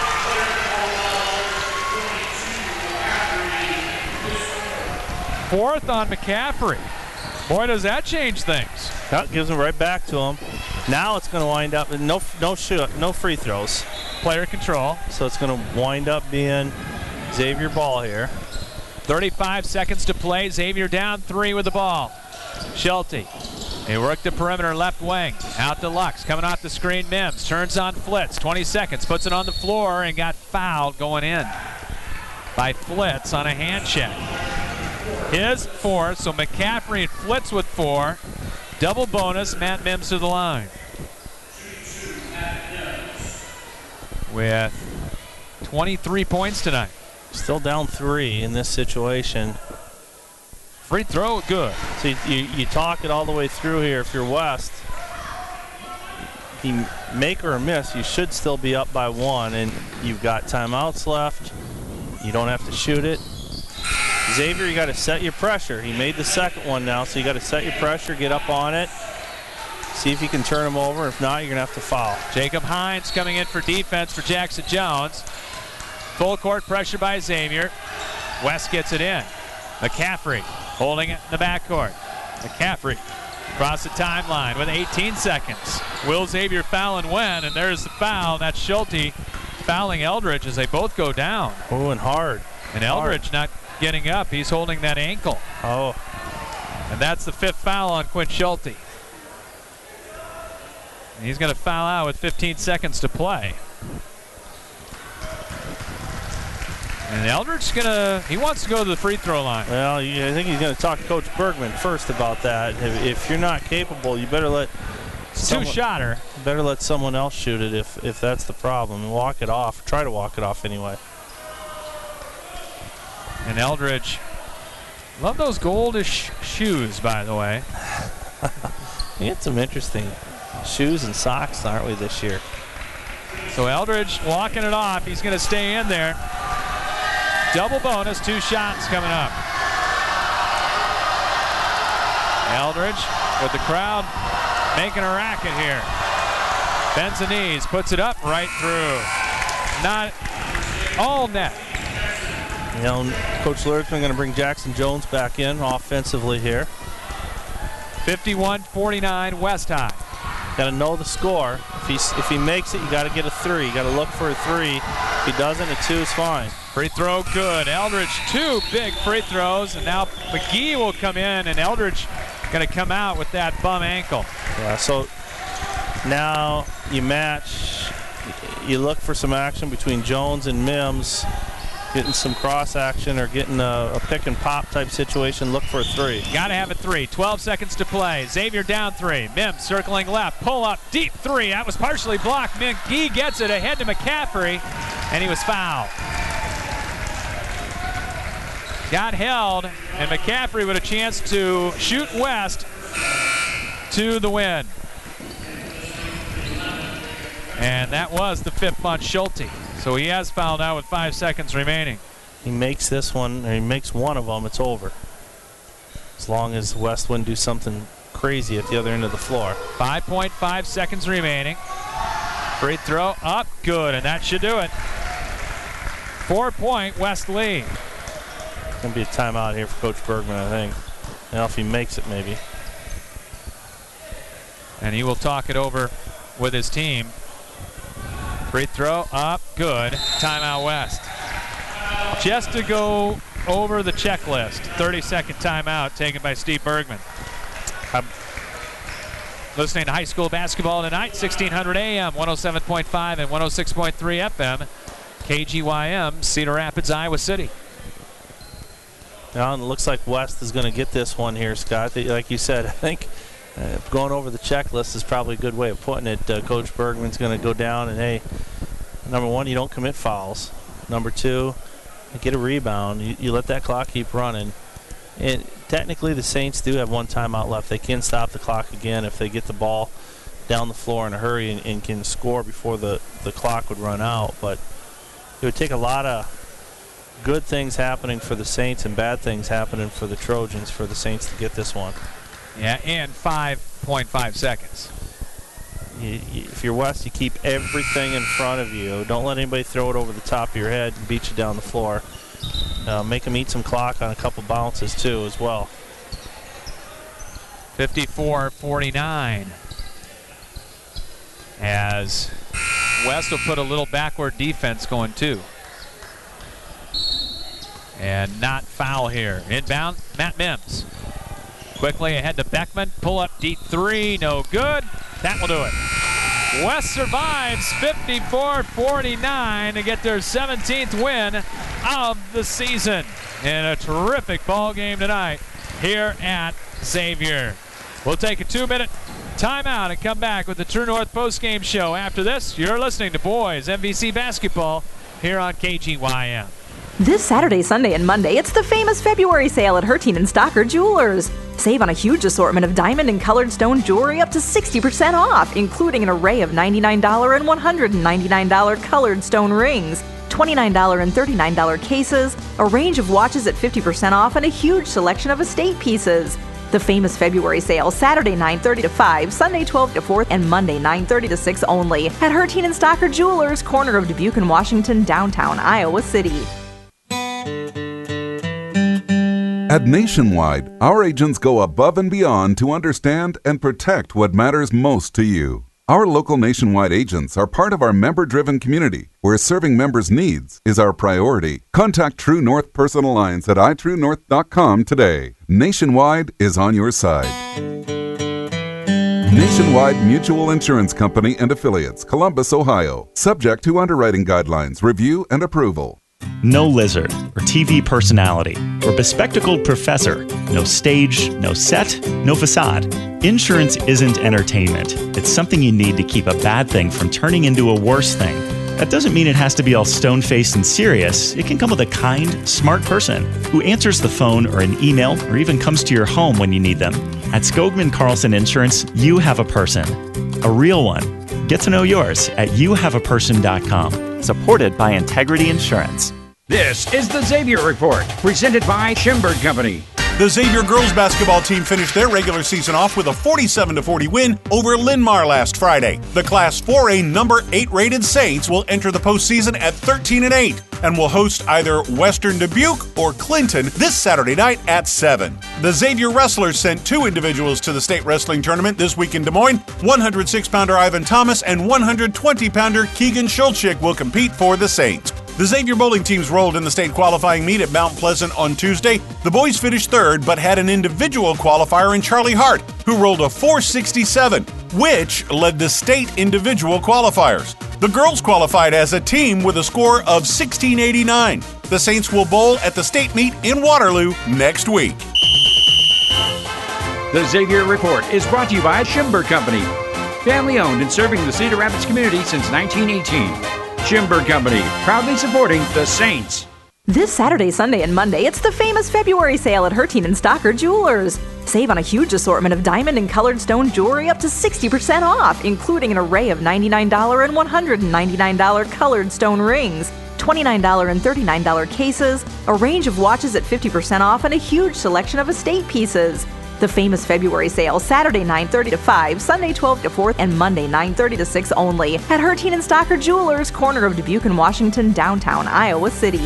Speaker 1: Fourth on McCaffrey. Boy, does that change things.
Speaker 2: That gives him right back to him. Now it's going to wind up no free throws.
Speaker 1: Player control.
Speaker 2: So it's going to wind up being Xavier ball here.
Speaker 1: 35 seconds to play. Xavier down 3 with the ball. Schulte. He worked the perimeter left wing. Out to Lux. Coming off the screen, Mims. Turns on Flitz. 20 seconds. Puts it on the floor and got fouled going in by Flitz on a hand check. His 4, so McCaffrey and Flitz with 4. Double bonus, Matt Mims to the line. With 23 points tonight.
Speaker 2: Still down 3 in this situation.
Speaker 1: Free throw, good.
Speaker 2: So you talk it all the way through here. If you're West, you make or miss, you should still be up by 1, and you've got timeouts left. You don't have to shoot it. Xavier, you got to set your pressure. He made the second one now, so you got to set your pressure, get up on it, see if you can turn him over. If not, you're going to have to foul.
Speaker 1: Jacob Hines coming in for defense for Jackson Jones. Full court pressure by Xavier. West gets it in. McCaffrey holding it in the backcourt. McCaffrey across the timeline with 18 seconds. Will Xavier foul and win? And there's the foul. That's Schulte fouling Eldridge as they both go down.
Speaker 2: Oh, and hard.
Speaker 1: And Eldridge not getting up. He's holding that ankle.
Speaker 2: Oh.
Speaker 1: And that's the 5th foul on Quinn Schulte. And he's going to foul out with 15 seconds to play. And Eldridge he wants to go to the free throw line.
Speaker 2: Well, I think he's going to talk to Coach Bergman first about that. If you're not capable, you better let
Speaker 1: two-shotter.
Speaker 2: Better let someone else shoot it if that's the problem. And walk it off. Try to walk it off anyway.
Speaker 1: And Eldridge, love those goldish shoes, by the way.
Speaker 2: We had some interesting shoes and socks, aren't we, this year?
Speaker 1: So Eldridge walking it off. He's going to stay in there. Double bonus, 2 shots coming up. Eldridge with the crowd making a racket here. Bends the knees, puts it up right through. Not all net.
Speaker 2: You know, Coach Luersman going to bring Jackson Jones back in offensively here.
Speaker 1: 51-49 West High.
Speaker 2: Got to know the score. If he makes it, you got to get a 3. You got to look for a 3. If he doesn't, a 2 is fine.
Speaker 1: Free throw good. Eldridge 2 big free throws, and now McGee will come in, and Eldridge going to come out with that bum ankle.
Speaker 2: Yeah, so now you match. You look for some action between Jones and Mims, getting some cross action or getting a pick and pop type situation. Look for a 3.
Speaker 1: Got to have a 3. 12 seconds to play. Xavier down 3. Mims circling left. Pull up. Deep 3. That was partially blocked. McGee gets it ahead to McCaffrey, and he was fouled. Got held, and McCaffrey with a chance to shoot West to the win. And that was the 5th on Schulte. So he has fouled out with 5 seconds remaining.
Speaker 2: He makes this one, or he makes one of them, it's over. As long as West wouldn't do something crazy at the other end of the floor.
Speaker 1: 5.5 seconds remaining. Free throw up, good, and that should do it. 4-point West lead.
Speaker 2: Going to be a timeout here for Coach Bergman, I think. Now if he makes it, maybe.
Speaker 1: And he will talk it over with his team. Free throw up, good. Timeout West. Just to go over the checklist. 30-second timeout taken by Steve Bergman. Listening to high school basketball tonight, 1600 AM, 107.5 and 106.3 FM. KGYM, Cedar Rapids, Iowa City.
Speaker 2: Now, and it looks like West is going to get this one here, Scott. Like you said, I think going over the checklist is probably a good way of putting it. Coach Bergman's going to go down and, hey, number 1, you don't commit fouls. Number 2, you get a rebound. You let that clock keep running. And technically, the Saints do have 1 timeout left. They can stop the clock again if they get the ball down the floor in a hurry and can score before the clock would run out. But it would take a lot of good things happening for the Saints and bad things happening for the Trojans for the Saints to get this one.
Speaker 1: Yeah, and 5.5 seconds.
Speaker 2: If you're West, you keep everything in front of you. Don't let anybody throw it over the top of your head and beat you down the floor. Make them eat some clock on a couple bounces, too, as well.
Speaker 1: 54-49. As West will put a little backward defense going, too. And not foul here. Inbound, Matt Mims. Quickly ahead to Beckman. Pull up deep 3, no good. That will do it. West survives 54-49 to get their 17th win of the season. In a terrific ball game tonight here at Xavier. We'll take a 2-minute timeout and come back with the True North postgame show. After this, you're listening to Boys MVC Basketball here on KGYM.
Speaker 19: This Saturday, Sunday, and Monday, it's the famous February sale at Hertine and Stocker Jewelers. Save on a huge assortment of diamond and colored stone jewelry up to 60% off, including an array of $99 and $199 colored stone rings, $29 and $39 cases, a range of watches at 50% off, and a huge selection of estate pieces. The famous February sale, Saturday 9:30 to 5, Sunday 12 to 4, and Monday 9:30 to 6 only at Hertine and Stocker Jewelers, corner of Dubuque and Washington, downtown Iowa City.
Speaker 3: At Nationwide, our agents go above and beyond to understand and protect what matters most to you. Our local Nationwide agents are part of our member-driven community, where serving members' needs is our priority. Contact True North Personal Lines at itruenorth.com today. Nationwide is on your side. Nationwide Mutual Insurance Company and Affiliates, Columbus, Ohio. Subject to underwriting guidelines, review, and approval.
Speaker 4: No lizard, or TV personality, or bespectacled professor. No stage, no set, no facade. Insurance isn't entertainment. It's something you need to keep a bad thing from turning into a worse thing. That doesn't mean it has to be all stone-faced and serious. It can come with a kind, smart person who answers the phone or an email or even comes to your home when you need them. At Skogman Carlson Insurance, you have a person. A real one. Get to know yours at youhaveaperson.com. Supported by Integrity Insurance.
Speaker 7: This is the Xavier Report, presented by Schimberg Company.
Speaker 5: The Xavier girls basketball team finished their regular season off with a 47-40 win over Linn-Mar last Friday. The Class 4A number 8 rated Saints will enter the postseason at 13-8 and will host either Western Dubuque or Clinton this Saturday night at 7. The Xavier wrestlers sent 2 individuals to the state wrestling tournament this week in Des Moines. 106-pounder Ivan Thomas and 120-pounder Keegan Schulchik will compete for the Saints. The Xavier bowling teams rolled in the state qualifying meet at Mount Pleasant on Tuesday. The boys finished third, but had an individual qualifier in Charlie Hart, who rolled a .467, which led the state individual qualifiers. The girls qualified as a team with a score of 1689. The Saints will bowl at the state meet in Waterloo next week.
Speaker 7: The Xavier Report is brought to you by Schimberg Company. Family owned and serving the Cedar Rapids community since 1918. Schimberg Company, proudly supporting the Saints.
Speaker 19: This Saturday, Sunday, and Monday, it's the famous February sale at Hertine and Stocker Jewelers. Save on a huge assortment of diamond and colored stone jewelry up to 60% off, including an array of $99 and $199 colored stone rings, $29 and $39 cases, a range of watches at 50% off, and a huge selection of estate pieces. The famous February sale, Saturday 9:30 to 5, Sunday 12 to 4, and Monday 9:30 to 6 only at Hertine and Stocker Jewelers, corner of Dubuque and Washington, downtown Iowa City.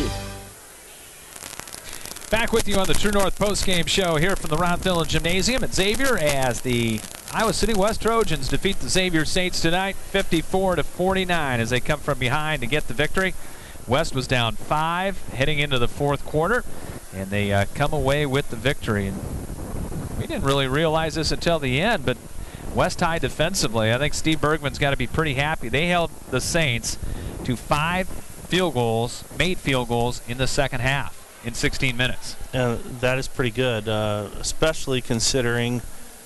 Speaker 1: Back with you on the True North postgame show here from the Ron Thillen Gymnasium at Xavier as the Iowa City West Trojans defeat the Xavier Saints tonight 54-49 as they come from behind to get the victory. West was down 5 heading into the fourth quarter, and they come away with the victory. And we didn't really realize this until the end, but West High defensively, I think Steve Bergman's got to be pretty happy. They held the Saints to 5 field goals, made field goals in the second half in 16 minutes.
Speaker 2: That is pretty good, especially considering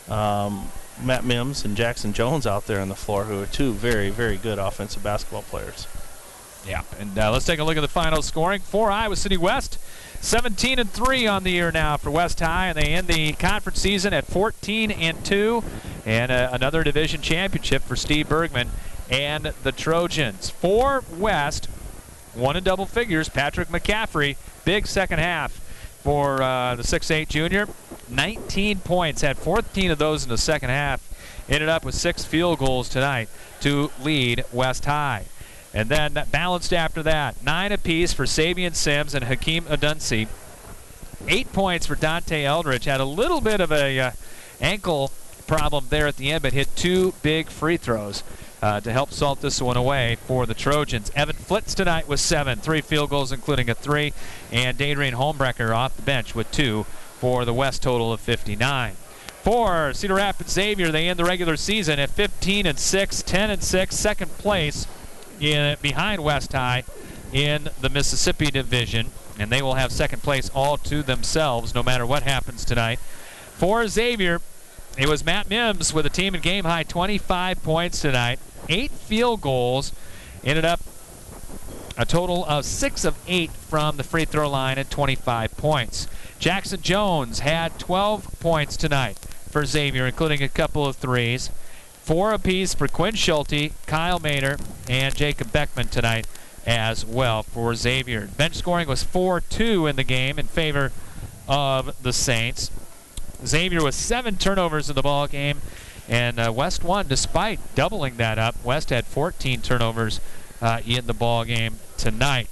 Speaker 2: Matt Mims and Jackson Jones out there on the floor, who are 2 very, very good offensive basketball players.
Speaker 1: Yeah, and let's take a look at the final scoring for Iowa City West. 17-3 on the year now for West High, and they end the conference season at 14-2, and another division championship for Steve Bergman and the Trojans. For West, won in double figures, Patrick McCaffrey, big second half for the 6'8 junior. 19 points, had 14 of those in the second half. Ended up with 6 field goals tonight to lead West High. And then balanced after that, 9 apiece for Savion Sims and Hakeem Adunsi. 8 points for Dante Eldridge. Had a little bit of a ankle problem there at the end, but hit 2 big free throws to help salt this one away for the Trojans. Evan Flitz tonight with 7, 3 field goals including a 3, and Dadrian Holmbrecker off the bench with 2 for the West total of 59. For Cedar Rapids Xavier, they end the regular season at 15-6, 10-6, second place behind West High in the Mississippi Division, and they will have second place all to themselves no matter what happens tonight. For Xavier, it was Matt Mims with a team in game high 25 points tonight, 8 field goals, ended up a total of 6 of 8 from the free throw line at 25 points. Jackson Jones had 12 points tonight for Xavier, including a couple of threes. 4 apiece for Quinn Schulte, Kyle Maynard, and Jacob Beckman tonight as well for Xavier. Bench scoring was 4-2 in the game in favor of the Saints. Xavier with 7 turnovers in the ball game, and West won despite doubling that up. West had 14 turnovers in the ball game tonight.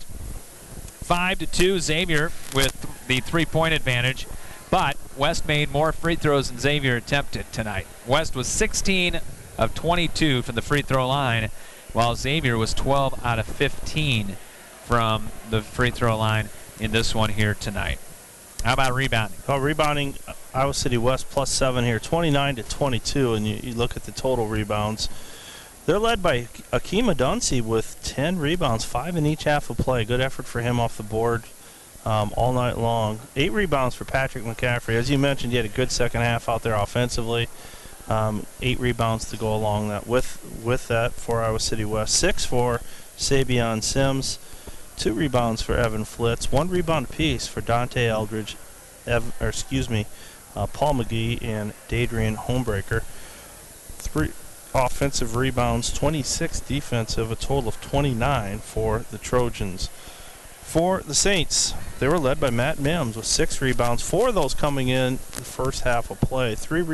Speaker 1: 5-2 Xavier with the 3-point advantage, but West made more free throws than Xavier attempted tonight. West was 16 of 22 from the free throw line, while Xavier was 12 out of 15 from the free throw line in this one here tonight. How about rebounding?
Speaker 2: Well, rebounding, Iowa City West +7 here, 29-22, and you look at the total rebounds. They're led by Akeem Adunsi with 10 rebounds, 5 in each half of play. Good effort for him off the board all night long. 8 rebounds for Patrick McCaffrey. As you mentioned, he had a good second half out there offensively. 8 rebounds to go along that with that for Iowa City West. 6 for Sabian Sims. 2 rebounds for Evan Flitz. 1 rebound apiece for Dante Eldridge, Paul McGee and Dadrian Homebreaker. 3 offensive rebounds, 26 defensive, a total of 29 for the Trojans. For the Saints, they were led by Matt Mims with 6 rebounds, 4 of those coming in the first half of play.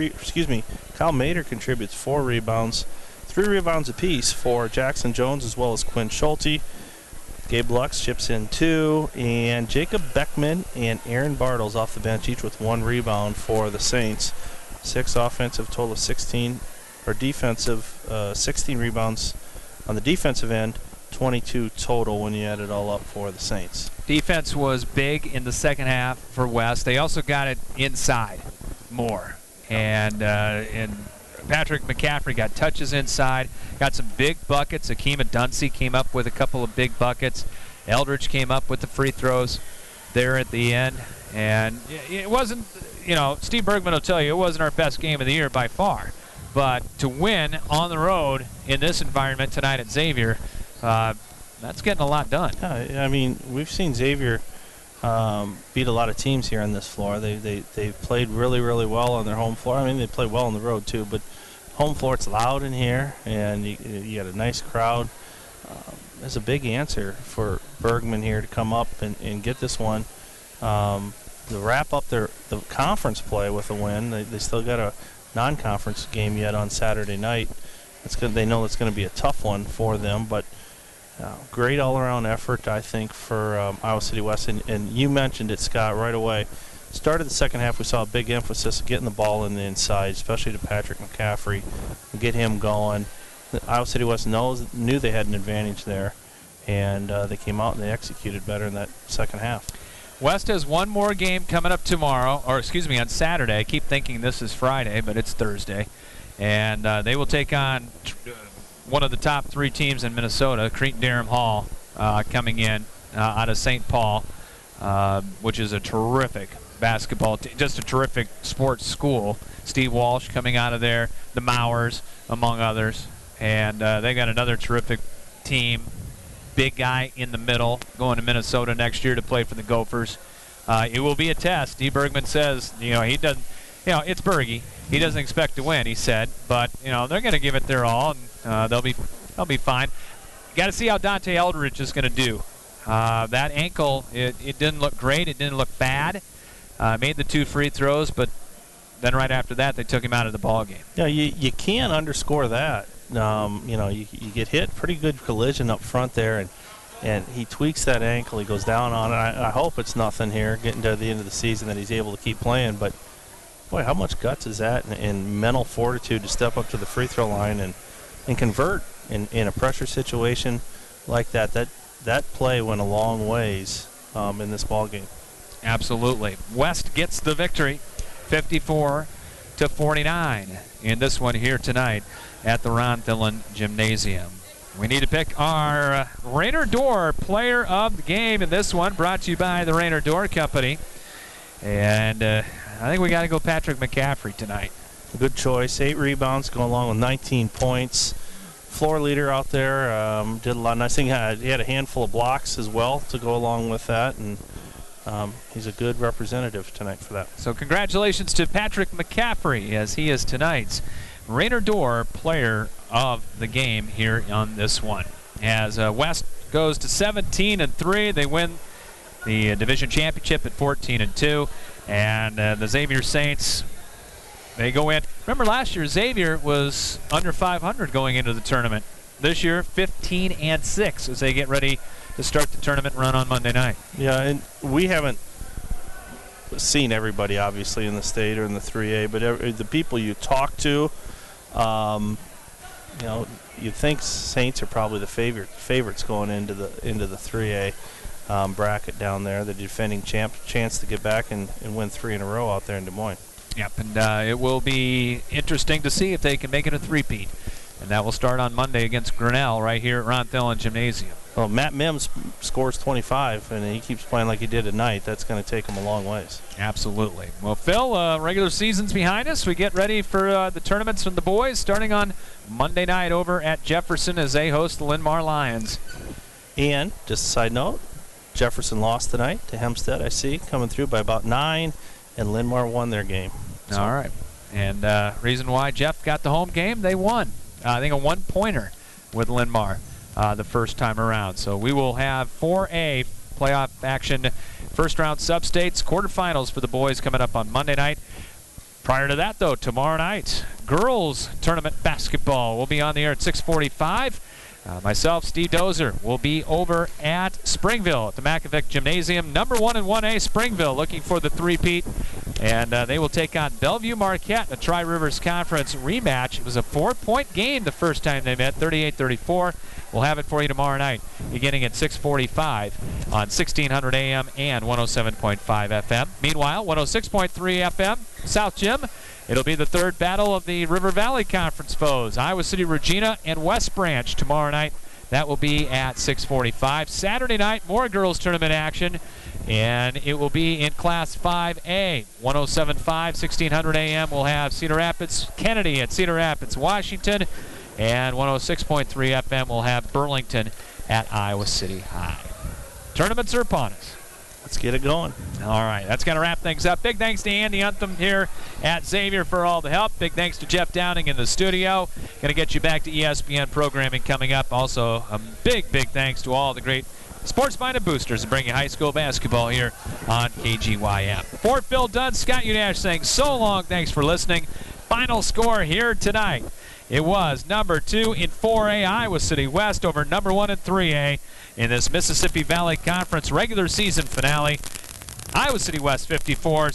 Speaker 2: Kyle Mader contributes 4 rebounds, 3 rebounds apiece for Jackson Jones as well as Quinn Schulte. Gabe Lux chips in 2, and Jacob Beckman and Aaron Bartles off the bench, each with 1 rebound for the Saints. 6 offensive, total of 16, or defensive, 16 rebounds on the defensive end, 22 total when you add it all up for the Saints.
Speaker 1: Defense was big in the second half for West. They also got it inside more, and Patrick McCaffrey got touches inside, got some big buckets. Akeem Adunsi came up with a couple of big buckets. Eldridge came up with the free throws there at the end. And it wasn't, Steve Bergman will tell you it wasn't our best game of the year by far. But to win on the road in this environment tonight at Xavier, that's getting a lot done.
Speaker 2: Yeah, I mean, we've seen Xavier beat a lot of teams here on this floor. They've played really, really well on their home floor. I mean, they play well on the road too, but home floor, it's loud in here, and you got a nice crowd. There's a big answer for Bergman here to come up and get this one. To wrap up the conference play with a win, they still got a non-conference game yet on Saturday night. They know it's going to be a tough one for them, but great all-around effort, I think, for Iowa City West. And you mentioned it, Scott, right away. Started the second half, we saw a big emphasis of getting the ball in the inside, especially to Patrick McCaffrey, and get him going. Iowa City West knew they had an advantage there, and they came out and they executed better in that second half.
Speaker 1: West has one more game coming up tomorrow, on Saturday. I keep thinking this is Friday, but it's Thursday. And they will take on one of the top 3 teams in Minnesota, Cretin-Derham Hall, coming in out of St. Paul, which is a terrific basketball team, just a terrific sports school. Steve Walsh coming out of there, the Mowers, among others. And they got another terrific team. Big guy in the middle, going to Minnesota next year to play for the Gophers. It will be a test. Steve Bergman says, he doesn't, it's Bergie. He doesn't expect to win, he said, but they're going to give it their all, and they'll be fine. Got to see how Dante Eldridge is going to do. That ankle, it didn't look great. It didn't look bad. Made the 2 free throws, but then right after that, they took him out of the ball game.
Speaker 2: Yeah, you can't underscore that. You get hit, pretty good collision up front there, and he tweaks that ankle. He goes down on it. I hope it's nothing here, getting to the end of the season, that he's able to keep playing. But, boy, how much guts is that and mental fortitude to step up to the free throw line and convert in a pressure situation like that. That play went a long ways in this ball game.
Speaker 1: Absolutely. West gets the victory, 54-49 in this one here tonight at the Ron Dillon Gymnasium. We need to pick our Rainer Dorr player of the game in this one, brought to you by the Rainer Dorr Company. And I think we got to go Patrick McCaffrey tonight.
Speaker 2: Good choice. 8 rebounds, going along with 19 points. Floor leader out there, did a lot of nice things. He had a handful of blocks as well to go along with that, and he's a good representative tonight for that.
Speaker 1: So congratulations to Patrick McCaffrey, as he is tonight's Rainer Dorr player of the game here on this one. As West goes to 17-3, they win the division championship at 14-2, and the Xavier Saints, they go in. Remember last year, Xavier was under 500 going into the tournament. This year, 15-6 as they get ready to start the tournament run on Monday night.
Speaker 2: Yeah, and we haven't seen everybody, obviously, in the state or in the 3A, but the people you talk to, You know, you'd think Saints are probably the favorites going into the 3A bracket down there. The defending chance to get back and win 3 in a row out there in Des Moines.
Speaker 1: Yep, and it will be interesting to see if they can make it a three-peat. And that will start on Monday against Grinnell right here at Ron Thelen Gymnasium.
Speaker 2: Well, Matt Mims scores 25, and he keeps playing like he did tonight. That's going to take him a long ways.
Speaker 1: Absolutely. Well, Phil, regular season's behind us. We get ready for the tournaments from the boys starting on Monday night over at Jefferson as they host the Linn-Mar Lions.
Speaker 2: And, just a side note, Jefferson lost tonight to Hempstead, I see, coming through by about 9, and Linn-Mar won their game.
Speaker 1: So. All right. And reason why Jeff got the home game, they won. I think a one-pointer with Linn-Mar the first time around. So we will have 4A playoff action, first-round sub-states, quarterfinals for the boys coming up on Monday night. Prior to that, though, tomorrow night, girls tournament basketball will be on the air at 6:45. Myself, Steve Dozer, will be over at Springville at the Makovic Gymnasium. Number 1 in 1A, Springville, looking for the three-peat. And they will take on Bellevue Marquette in a Tri-Rivers Conference rematch. It was a 4-point game the first time they met, 38-34. We'll have it for you tomorrow night, beginning at 6:45 on 1600 AM and 107.5 FM. Meanwhile, 106.3 FM, South Gym. It'll be the third battle of the River Valley Conference foes, Iowa City, Regina, and West Branch tomorrow night. That will be at 6:45. Saturday night, more girls tournament action, and it will be in Class 5A. 107.5, 1600 AM. We'll have Cedar Rapids, Kennedy at Cedar Rapids, Washington, and 106.3 FM. We'll have Burlington at Iowa City High. Tournaments are upon us.
Speaker 2: Let's get it going.
Speaker 1: All right, that's going to wrap things up. Big thanks to Andy Untham here at Xavier for all the help. Big thanks to Jeff Downing in the studio. Going to get you back to ESPN programming coming up. Also, a big thanks to all the great sports-minded boosters that bring you high school basketball here on KGYM. For Phil Dunn, Scott Udash saying so long. Thanks for listening. Final score here tonight. It was number 2 in 4A, Iowa City West, over number 1 in 3A in this Mississippi Valley Conference regular season finale. Iowa City West 54,